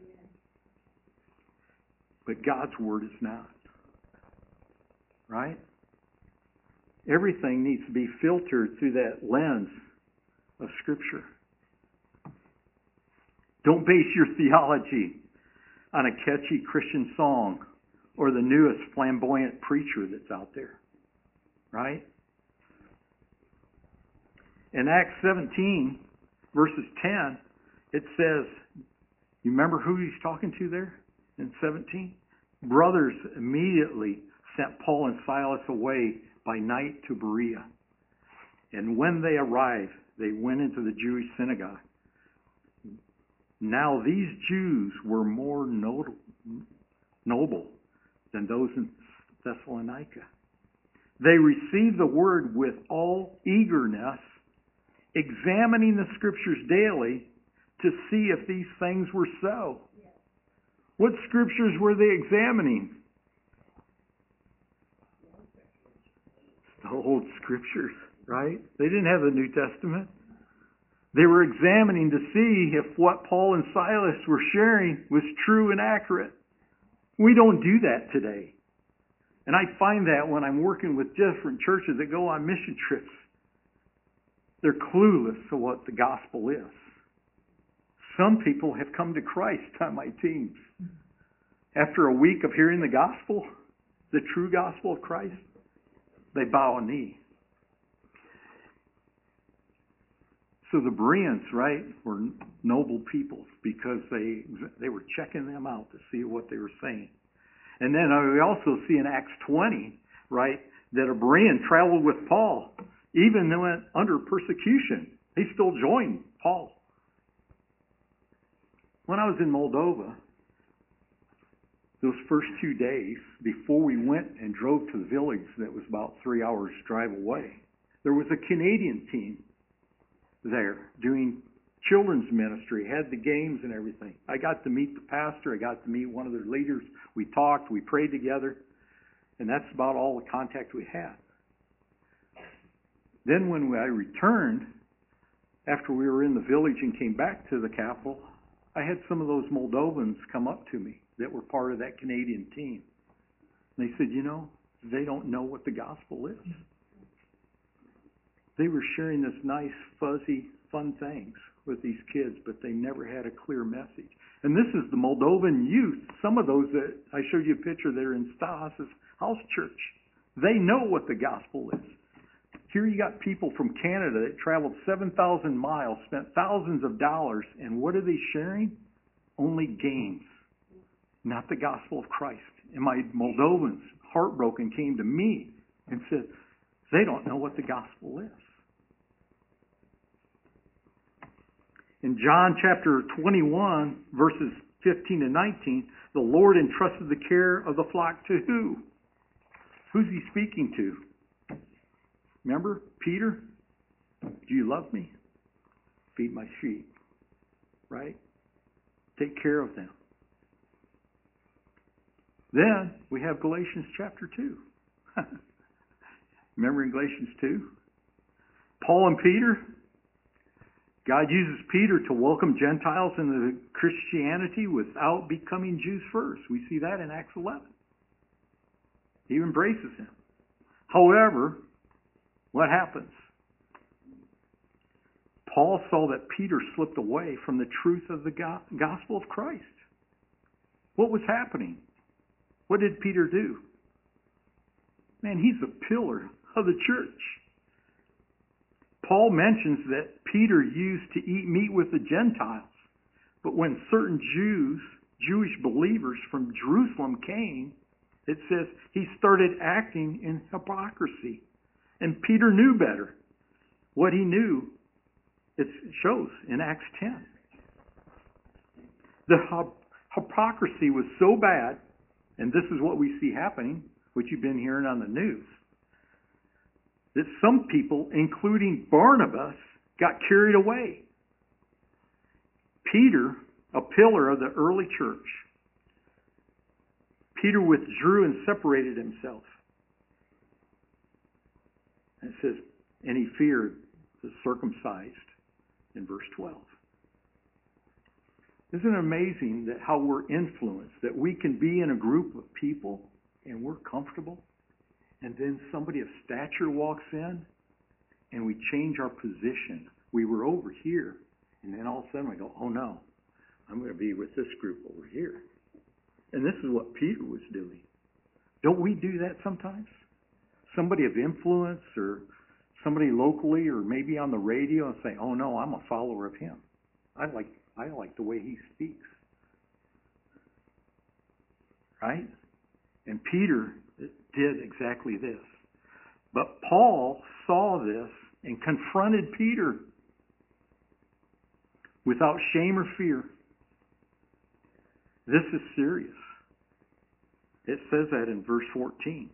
But God's Word is not. Right? Everything needs to be filtered through that lens of Scripture. Don't base your theology on a catchy Christian song or the newest flamboyant preacher that's out there. Right? In Acts seventeen, verses ten, it says, you remember who he's talking to there in seventeen? Brothers immediately sent Paul and Silas away by night to Berea. And when they arrived, they went into the Jewish synagogue. Now these Jews were more noble than those in Thessalonica. They received the word with all eagerness, examining the Scriptures daily to see if these things were so. What Scriptures were they examining? The old Scriptures, right? They didn't have the New Testament. They were examining to see if what Paul and Silas were sharing was true and accurate. We don't do that today. And I find that when I'm working with different churches that go on mission trips, they're clueless to what the gospel is. Some people have come to Christ on my teams. After a week of hearing the gospel, the true gospel of Christ, they bow a knee. So the Bereans, right, were noble people because they they were checking them out to see what they were saying. And then we also see in Acts twenty, right, that a Berean traveled with Paul, even went under persecution. He still joined Paul. When I was in Moldova, those first two days, before we went and drove to the village that was about three hours drive away, There was a Canadian team there doing children's ministry, had the games and everything. I got to meet the pastor. I got to meet one of their leaders. We talked. We prayed together. And that's about all the contact we had. Then when I returned, after we were in the village and came back to the capital, I had some of those Moldovans come up to me that were part of that Canadian team. And they said, you know, they don't know what the gospel is. They were sharing this nice, fuzzy, fun things with these kids, but they never had a clear message. And this is the Moldovan youth. Some of those that I showed you a picture there in Stas's house church. They know what the gospel is. Here you got people from Canada that traveled seven thousand miles, spent thousands of dollars, and what are they sharing? Only games, not the gospel of Christ. And my Moldovans, heartbroken, came to me and said, they don't know what the gospel is. In John chapter twenty-one, verses fifteen and nineteen, the Lord entrusted the care of the flock to who? Who's he speaking to? Remember, Peter? Do you love me? Feed my sheep. Right? Take care of them. Then we have Galatians chapter two. Remember in Galatians two? Paul and Peter? God uses Peter to welcome Gentiles into Christianity without becoming Jews first. We see that in Acts eleven. He embraces him. However, what happens? Paul saw that Peter slipped away from the truth of the gospel of Christ. What was happening? What did Peter do? Man, he's a pillar of the church. Paul mentions that Peter used to eat meat with the Gentiles. But when certain Jews, Jewish believers from Jerusalem came, it says he started acting in hypocrisy. And Peter knew better. What he knew, it shows in Acts ten. The hypocrisy was so bad, and this is what we see happening, which you've been hearing on the news, that some people, including Barnabas, got carried away. Peter, a pillar of the early church, Peter withdrew and separated himself. And it says, and he feared the circumcised in verse twelve. Isn't it amazing that how we're influenced, that we can be in a group of people and we're comfortable, and then somebody of stature walks in and we change our position. We were over here, and then all of a sudden we go, oh no, I'm going to be with this group over here. And this is what Peter was doing. Don't we do that sometimes? Somebody of influence or somebody locally or maybe on the radio and say, oh no, I'm a follower of him. I like I like the way he speaks. Right? And Peter did exactly this. But Paul saw this and confronted Peter without shame or fear. This is serious. It says that in verse fourteen.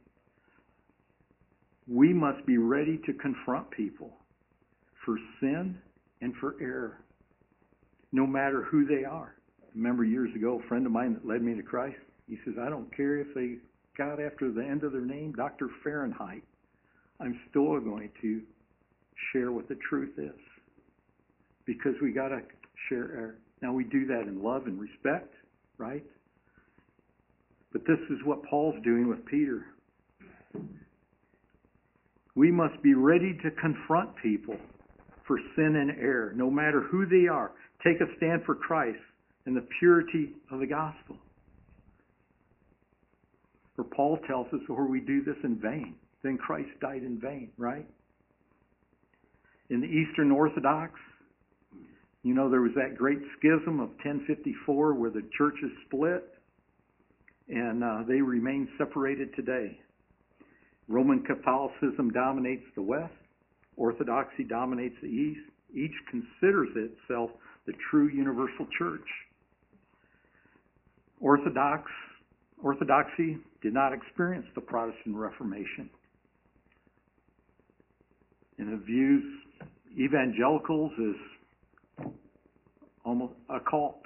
We must be ready to confront people for sin and for error, no matter who they are. Remember years ago, a friend of mine that led me to Christ, he says, I don't care if they got after the end of their name, Doctor Fahrenheit. I'm still going to share what the truth is. Because we got to share error. Now we do that in love and respect, right? But this is what Paul's doing with Peter. We must be ready to confront people for sin and error, no matter who they are. Take a stand for Christ and the purity of the gospel. For Paul tells us, or we do this in vain, then Christ died in vain, right? In the Eastern Orthodox, you know, there was that great schism of ten fifty-four where the churches split, and uh, they remain separated today. Roman Catholicism dominates the West. Orthodoxy dominates the East. Each considers itself the true universal church. Orthodox, Orthodoxy did not experience the Protestant Reformation. and it views evangelicals as almost a cult.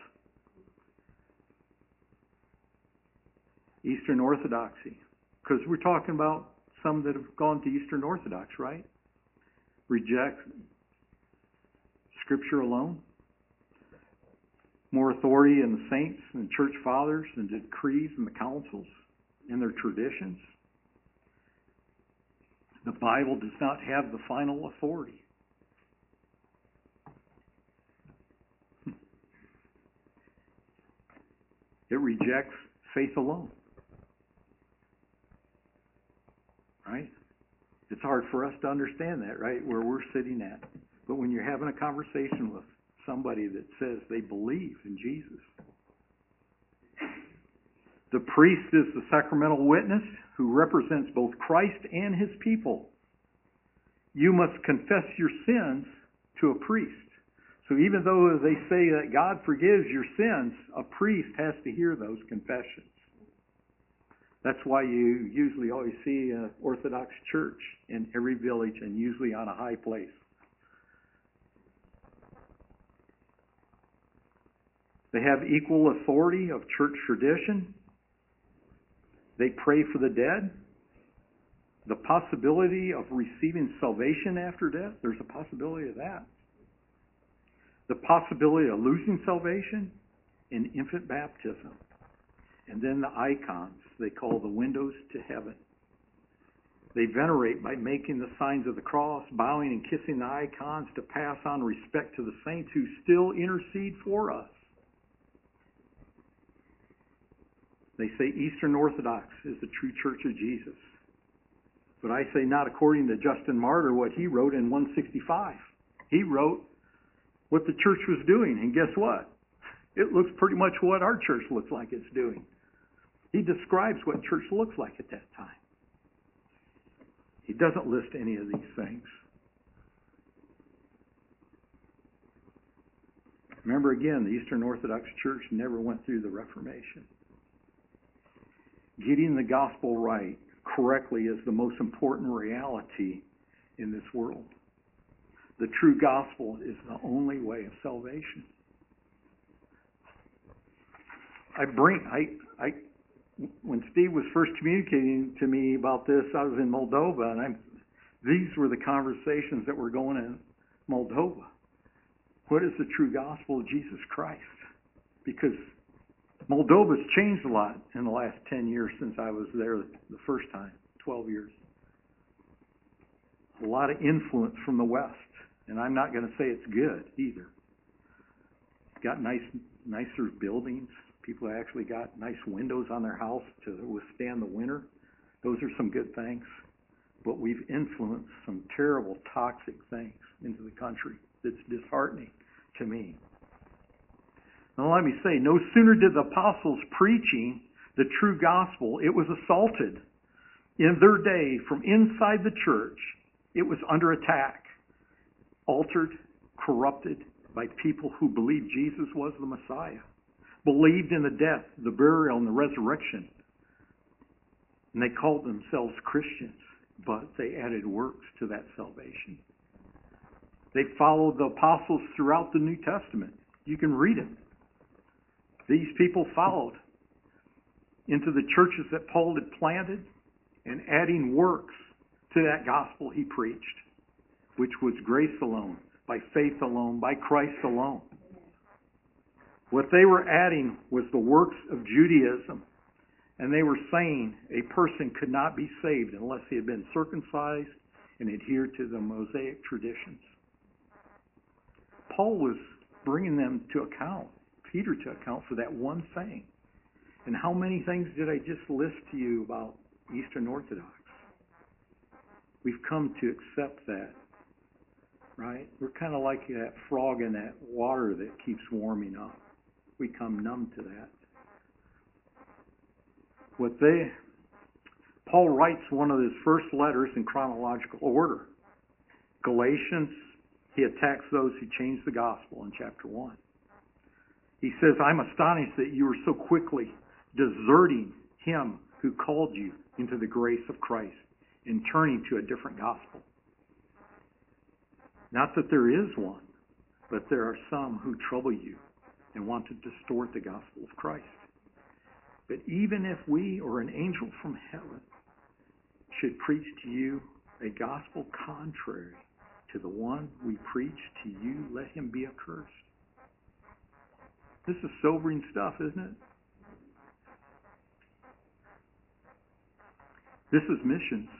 Eastern Orthodoxy, because we're talking about some that have gone to Eastern Orthodox, right? Reject Scripture alone, more authority in the saints and church fathers and the decrees and the councils and their traditions. The Bible does not have the final authority. It rejects faith alone. Right? It's hard for us to understand that, right, where we're sitting at. But when you're having a conversation with somebody that says they believe in Jesus, the priest is the sacramental witness who represents both Christ and his people. You must confess your sins to a priest. So even though they say that God forgives your sins, a priest has to hear those confessions. That's why you usually always see an Orthodox church in every village and usually on a high place. They have equal authority of church tradition. They pray for the dead. The possibility of receiving salvation after death, there's a possibility of that. The possibility of losing salvation in infant baptism. And then the icons they call the windows to heaven. They venerate by making the signs of the cross, bowing and kissing the icons to pass on respect to the saints who still intercede for us. They say Eastern Orthodox is the true church of Jesus. But I say not according to Justin Martyr, what he wrote in one sixty-five. He wrote what the church was doing, and guess what? It looks pretty much what our church looks like it's doing. He describes what church looks like at that time. He doesn't list any of these things. Remember again, the Eastern Orthodox Church never went through the Reformation. Getting the gospel right correctly is the most important reality in this world. The true gospel is the only way of salvation. I bring, I, I, when Steve was first communicating to me about this, I was in Moldova, and I'm, these were the conversations that were going in Moldova. What is the true gospel of Jesus Christ? Because Moldova's changed a lot in the last ten years since I was there the first time, twelve years. A lot of influence from the West, and I'm not going to say it's good either. Got nice, nicer buildings. People actually got nice windows on their house to withstand the winter. Those are some good things. But we've influenced some terrible, toxic things into the country that's disheartening to me. Now let me say, no sooner did the apostles preaching the true gospel, it was assaulted. In their day, from inside the church, it was under attack, altered, corrupted by people who believed Jesus was the Messiah, believed in the death, the burial, and the resurrection. And they called themselves Christians, but they added works to that salvation. They followed the apostles throughout the New Testament. You can read it. These people followed into the churches that Paul had planted and adding works to that gospel he preached, which was grace alone, by faith alone, by Christ alone. What they were adding was the works of Judaism. And they were saying a person could not be saved unless he had been circumcised and adhered to the Mosaic traditions. Paul was bringing them to account, Peter to account for that one thing. And how many things did I just list to you about Eastern Orthodox? We've come to accept that, right? We're kind of like that frog in that water that keeps warming up. We come numb to that. What they, Paul writes one of his first letters in chronological order. Galatians, he attacks those who changed the gospel in chapter one. He says, I'm astonished that you are so quickly deserting him who called you into the grace of Christ and turning to a different gospel. Not that there is one, but there are some who trouble you and want to distort the gospel of Christ. But even if we or an angel from heaven should preach to you a gospel contrary to the one we preach to you, let him be accursed. This is sobering stuff, isn't it? This is missions.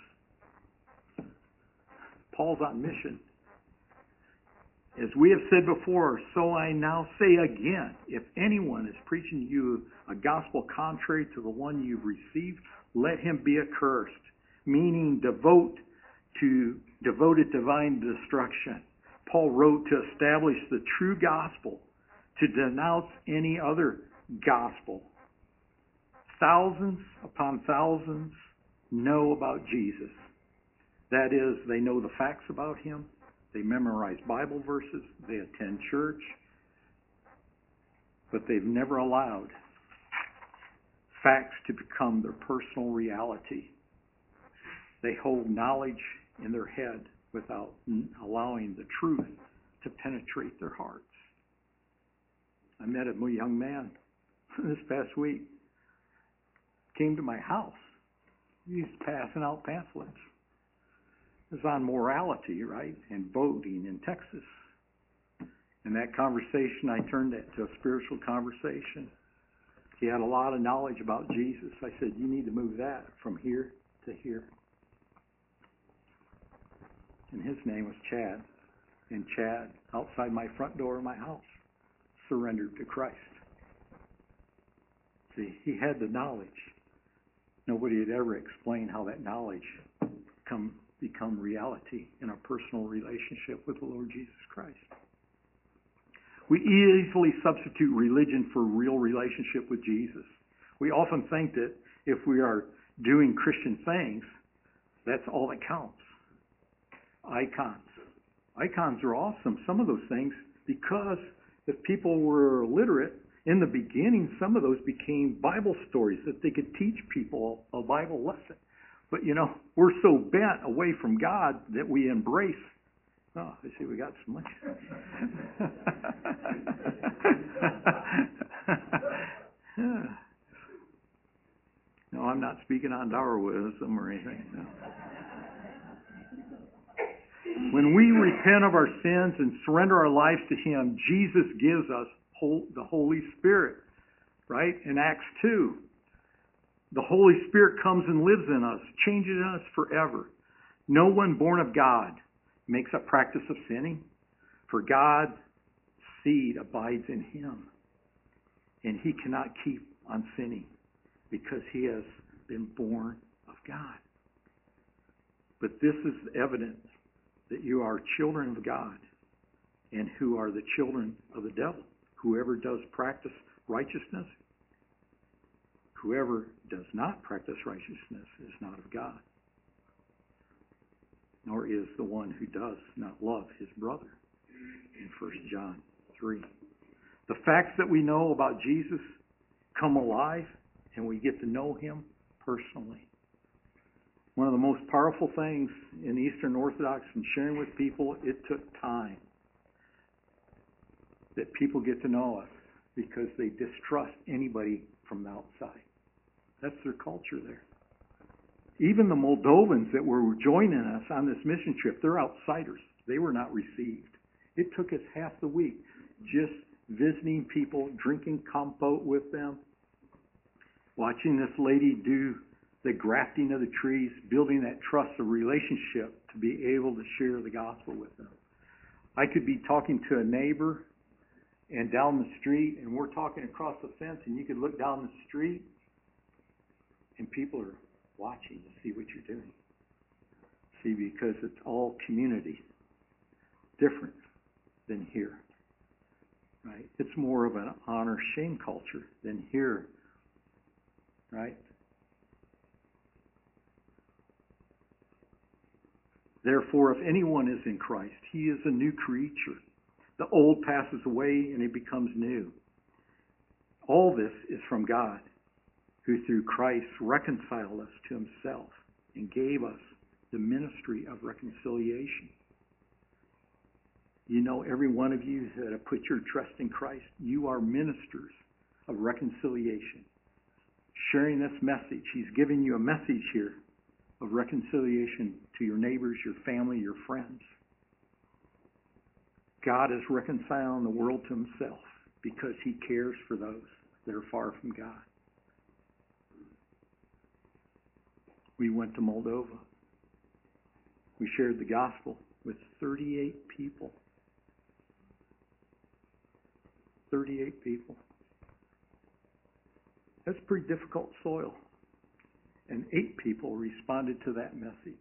Paul's on mission. As we have said before, so I now say again, if anyone is preaching to you a gospel contrary to the one you've received, let him be accursed, meaning devote to devoted divine destruction. Paul wrote to establish the true gospel, to denounce any other gospel. Thousands upon thousands know about Jesus. That is, they know the facts about him. They memorize Bible verses. They attend church. But they've never allowed facts to become their personal reality. They hold knowledge in their head without allowing the truth to penetrate their hearts. I met a young man this past week. Came to my house. He's passing out pamphlets. It was on morality, right, and voting in Texas. In that conversation, I turned it to a spiritual conversation. He had a lot of knowledge about Jesus. I said, you need to move that from here to here. And his name was Chad. And Chad, outside my front door of my house, surrendered to Christ. See, he had the knowledge. Nobody had ever explained how that knowledge come become reality in a personal relationship with the Lord Jesus Christ. We easily substitute religion for real relationship with Jesus. We often think that if we are doing Christian things, that's all that counts. Icons. Icons are awesome, some of those things, because if people were literate, in the beginning, some of those became Bible stories that they could teach people a Bible lesson. But, you know, we're so bent away from God that we embrace. Oh, I see we got so much. No, I'm not speaking on Darwinism or anything. No. When we repent of our sins and surrender our lives to Him, Jesus gives us the Holy Spirit, right? In Acts two. The Holy Spirit comes and lives in us, changes us forever. No one born of God makes a practice of sinning, for God's seed abides in him, and he cannot keep on sinning because he has been born of God. But this is evidence that you are children of God and who are the children of the devil. Whoever does practice righteousness, whoever does not practice righteousness is not of God, nor is the one who does not love his brother, in First John three. The facts that we know about Jesus come alive, and we get to know him personally. One of the most powerful things in Eastern Orthodox and sharing with people, it took time that people get to know us because they distrust anybody from the outside. That's their culture there. Even the Moldovans that were joining us on this mission trip, they're outsiders. They were not received. It took us half the week just visiting people, drinking compote with them, watching this lady do the grafting of the trees, building that trust of relationship to be able to share the gospel with them. I could be talking to a neighbor and down the street, and we're talking across the fence, and you could look down the street, and people are watching to see what you're doing. See, because it's all community. Different than here. Right? It's more of an honor-shame culture than here. Right? Therefore, if anyone is in Christ, he is a new creature. The old passes away and it becomes new. All this is from God, who through Christ reconciled us to himself and gave us the ministry of reconciliation. You know, every one of you that have put your trust in Christ, you are ministers of reconciliation. Sharing this message, he's giving you a message here of reconciliation to your neighbors, your family, your friends. God is reconciling the world to himself because he cares for those that are far from God. We went to Moldova. We shared the gospel with thirty-eight people. thirty-eight people. That's pretty difficult soil. And eight people responded to that message.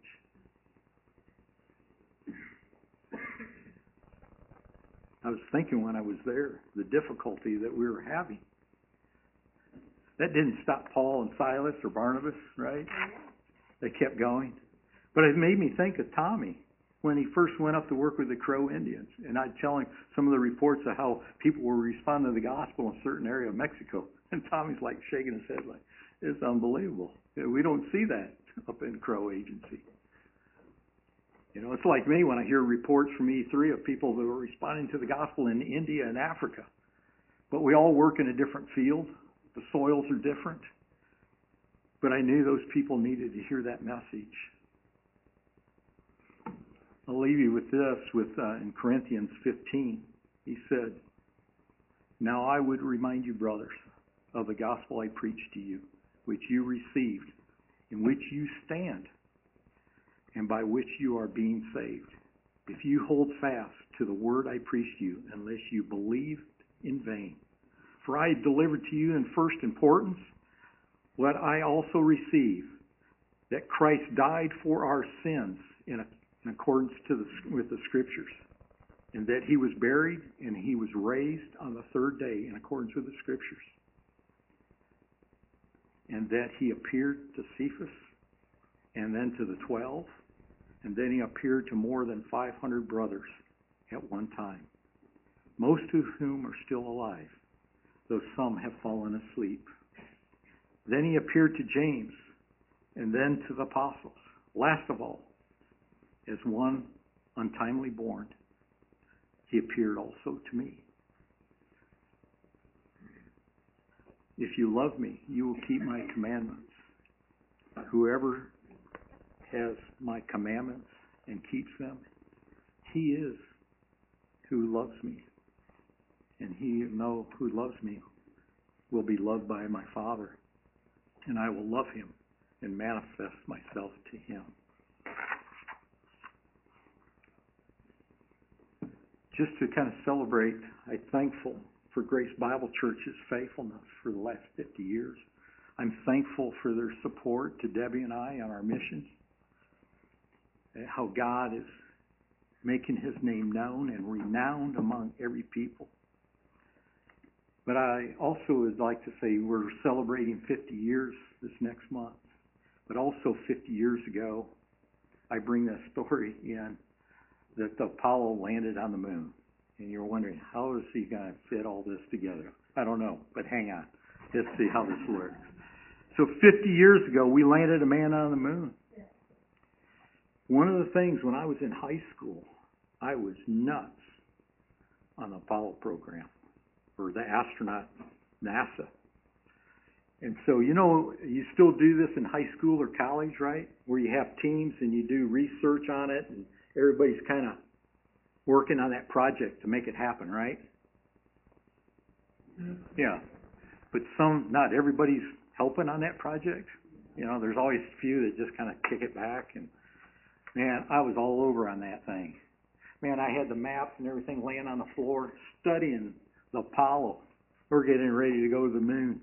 I was thinking when I was there, the difficulty that we were having. That didn't stop Paul and Silas or Barnabas, right? They kept going. But it made me think of Tommy when he first went up to work with the Crow Indians. And I'd tell him some of the reports of how people were responding to the gospel in a certain area of Mexico. And Tommy's like shaking his head like, it's unbelievable. We don't see that up in Crow Agency. You know, it's like me when I hear reports from E three of people that were responding to the gospel in India and Africa. But we all work in a different field. The soils are different. But I knew those people needed to hear that message. I'll leave you with this, with uh, in Corinthians fifteen. He said, now I would remind you, brothers, of the gospel I preached to you, which you received, in which you stand, and by which you are being saved. If you hold fast to the word I preached to you, unless you believed in vain. For I delivered to you in first importance what I also received, that Christ died for our sins in, a, in accordance to the, with the Scriptures, and that he was buried and he was raised on the third day in accordance with the Scriptures, and that he appeared to Cephas and then to the twelve, and then he appeared to more than five hundred brothers at one time, most of whom are still alive, though some have fallen asleep. Then he appeared to James, and then to the apostles. Last of all, as one untimely born, he appeared also to me. If you love me, you will keep my commandments. Whoever has my commandments and keeps them, he is who loves me. And he know who loves me will be loved by my Father, and I will love him and manifest myself to him. Just to kind of celebrate, I'm thankful for Grace Bible Church's faithfulness for the last fifty years. I'm thankful for their support to Debbie and I on our missions. How God is making his name known and renowned among every people. But I also would like to say we're celebrating fifty years this next month. But also fifty years ago, I bring that story in that the Apollo landed on the moon. And you're wondering, how is he going to fit all this together? I don't know, but hang on. Let's see how this works. So fifty years ago, we landed a man on the moon. One of the things when I was in high school, I was nuts on the Apollo program, or the astronaut, NASA. And so, you know, you still do this in high school or college, right? Where you have teams and you do research on it and everybody's kind of working on that project to make it happen, right? Yeah. But some, not everybody's helping on that project. You know, there's always a few that just kind of kick it back. And man, I was all over on that thing. Man, I had the maps and everything laying on the floor, studying the Apollo. We're getting ready to go to the moon.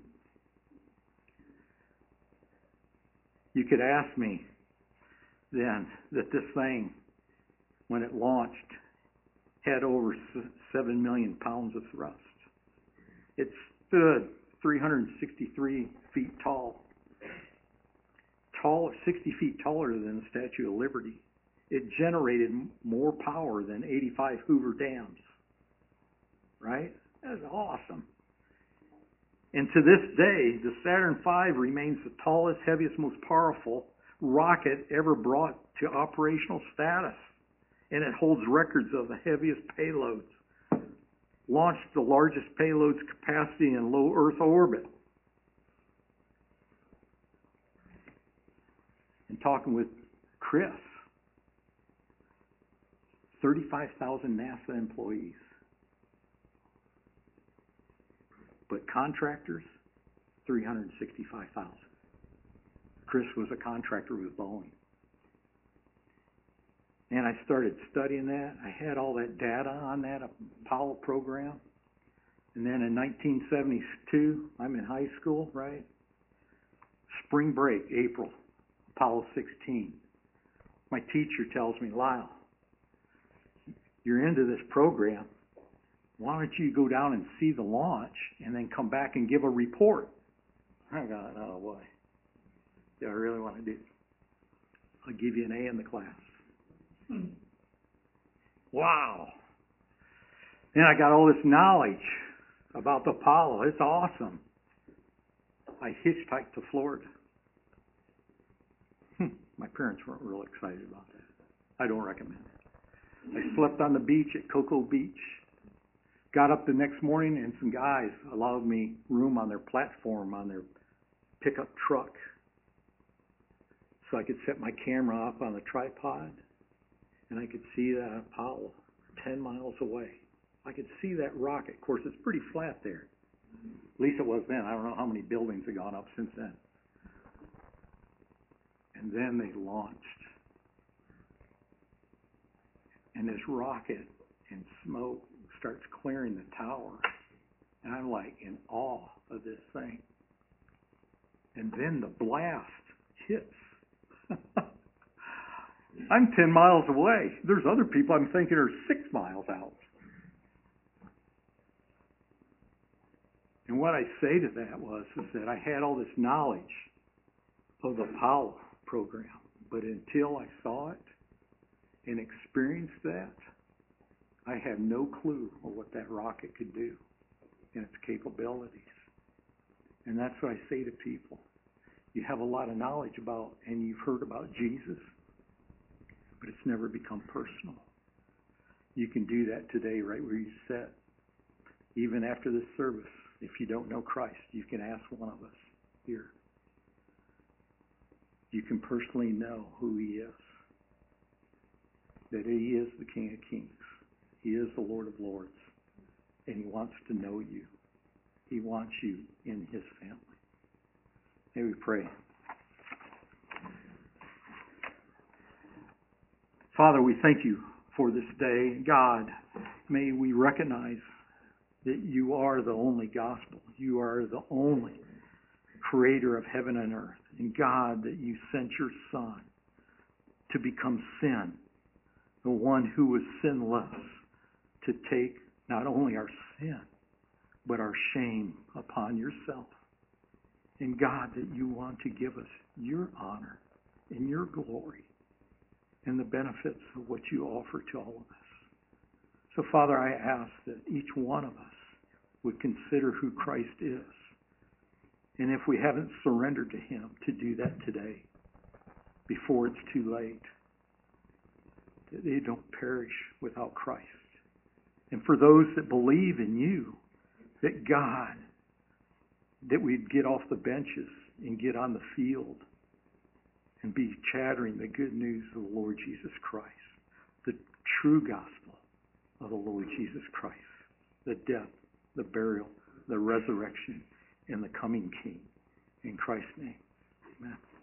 You could ask me then that this thing, when it launched, had over seven million pounds of thrust. It stood three hundred sixty-three feet tall, tall, sixty feet taller than the Statue of Liberty. It generated more power than eighty-five Hoover dams. Right? That's awesome. And to this day, the Saturn five remains the tallest, heaviest, most powerful rocket ever brought to operational status. and it holds records of the heaviest payloads. Launched the largest payloads capacity in low Earth orbit. And talking with Chris, thirty-five thousand NASA employees. But contractors, three hundred sixty-five thousand. Chris was a contractor with Boeing. And I started studying that. I had all that data on that Apollo program. And then in nineteen seventy-two, I'm in high school, right? Spring break, April, Apollo sixteen. My teacher tells me, Lyle, you're into this program. Why don't you go down and see the launch and then come back and give a report? I got, oh boy. Do I really want to do it? I'll give you an A in the class. Hmm. Wow. Then I got all this knowledge about the Apollo. It's awesome. I hitchhiked to Florida. Hmm. My parents weren't real excited about that. I don't recommend it. I slept on the beach at Cocoa Beach. Got up the next morning and some guys allowed me room on their platform on their pickup truck so I could set my camera up on the tripod and I could see that Apollo ten miles away. I could see that rocket. Of course, it's pretty flat there. At least it was then. I don't know how many buildings have gone up since then. And then they launched. And this rocket and smoke starts clearing the tower. And I'm like in awe of this thing. And then the blast hits. I'm ten miles away. There's other people I'm thinking are six miles out. And what I say to that was is that I had all this knowledge of the Apollo program, but until I saw it and experienced that, I had no clue of what that rocket could do and its capabilities. And that's what I say to people. You have a lot of knowledge about, and you've heard about Jesus, but it's never become personal. You can do that today right where you sit. Even after this service, if you don't know Christ, you can ask one of us here. You can personally know who he is. That he is the King of Kings. He is the Lord of Lords. And he wants to know you. He wants you in his family. May we pray. Father, we thank you for this day. God, may we recognize that you are the only gospel. You are the only creator of heaven and earth. And God, that you sent your Son to become sin, the one who was sinless, to take not only our sin, but our shame upon yourself. And God, that you want to give us your honor and your glory and the benefits of what you offer to all of us. So, Father, I ask that each one of us would consider who Christ is. And if we haven't surrendered to him, to do that today, before it's too late, that they don't perish without Christ. And for those that believe in you, that God, that we'd get off the benches and get on the field and be chattering the good news of the Lord Jesus Christ, the true gospel of the Lord Jesus Christ, the death, the burial, the resurrection, and the coming King. In Christ's name, amen.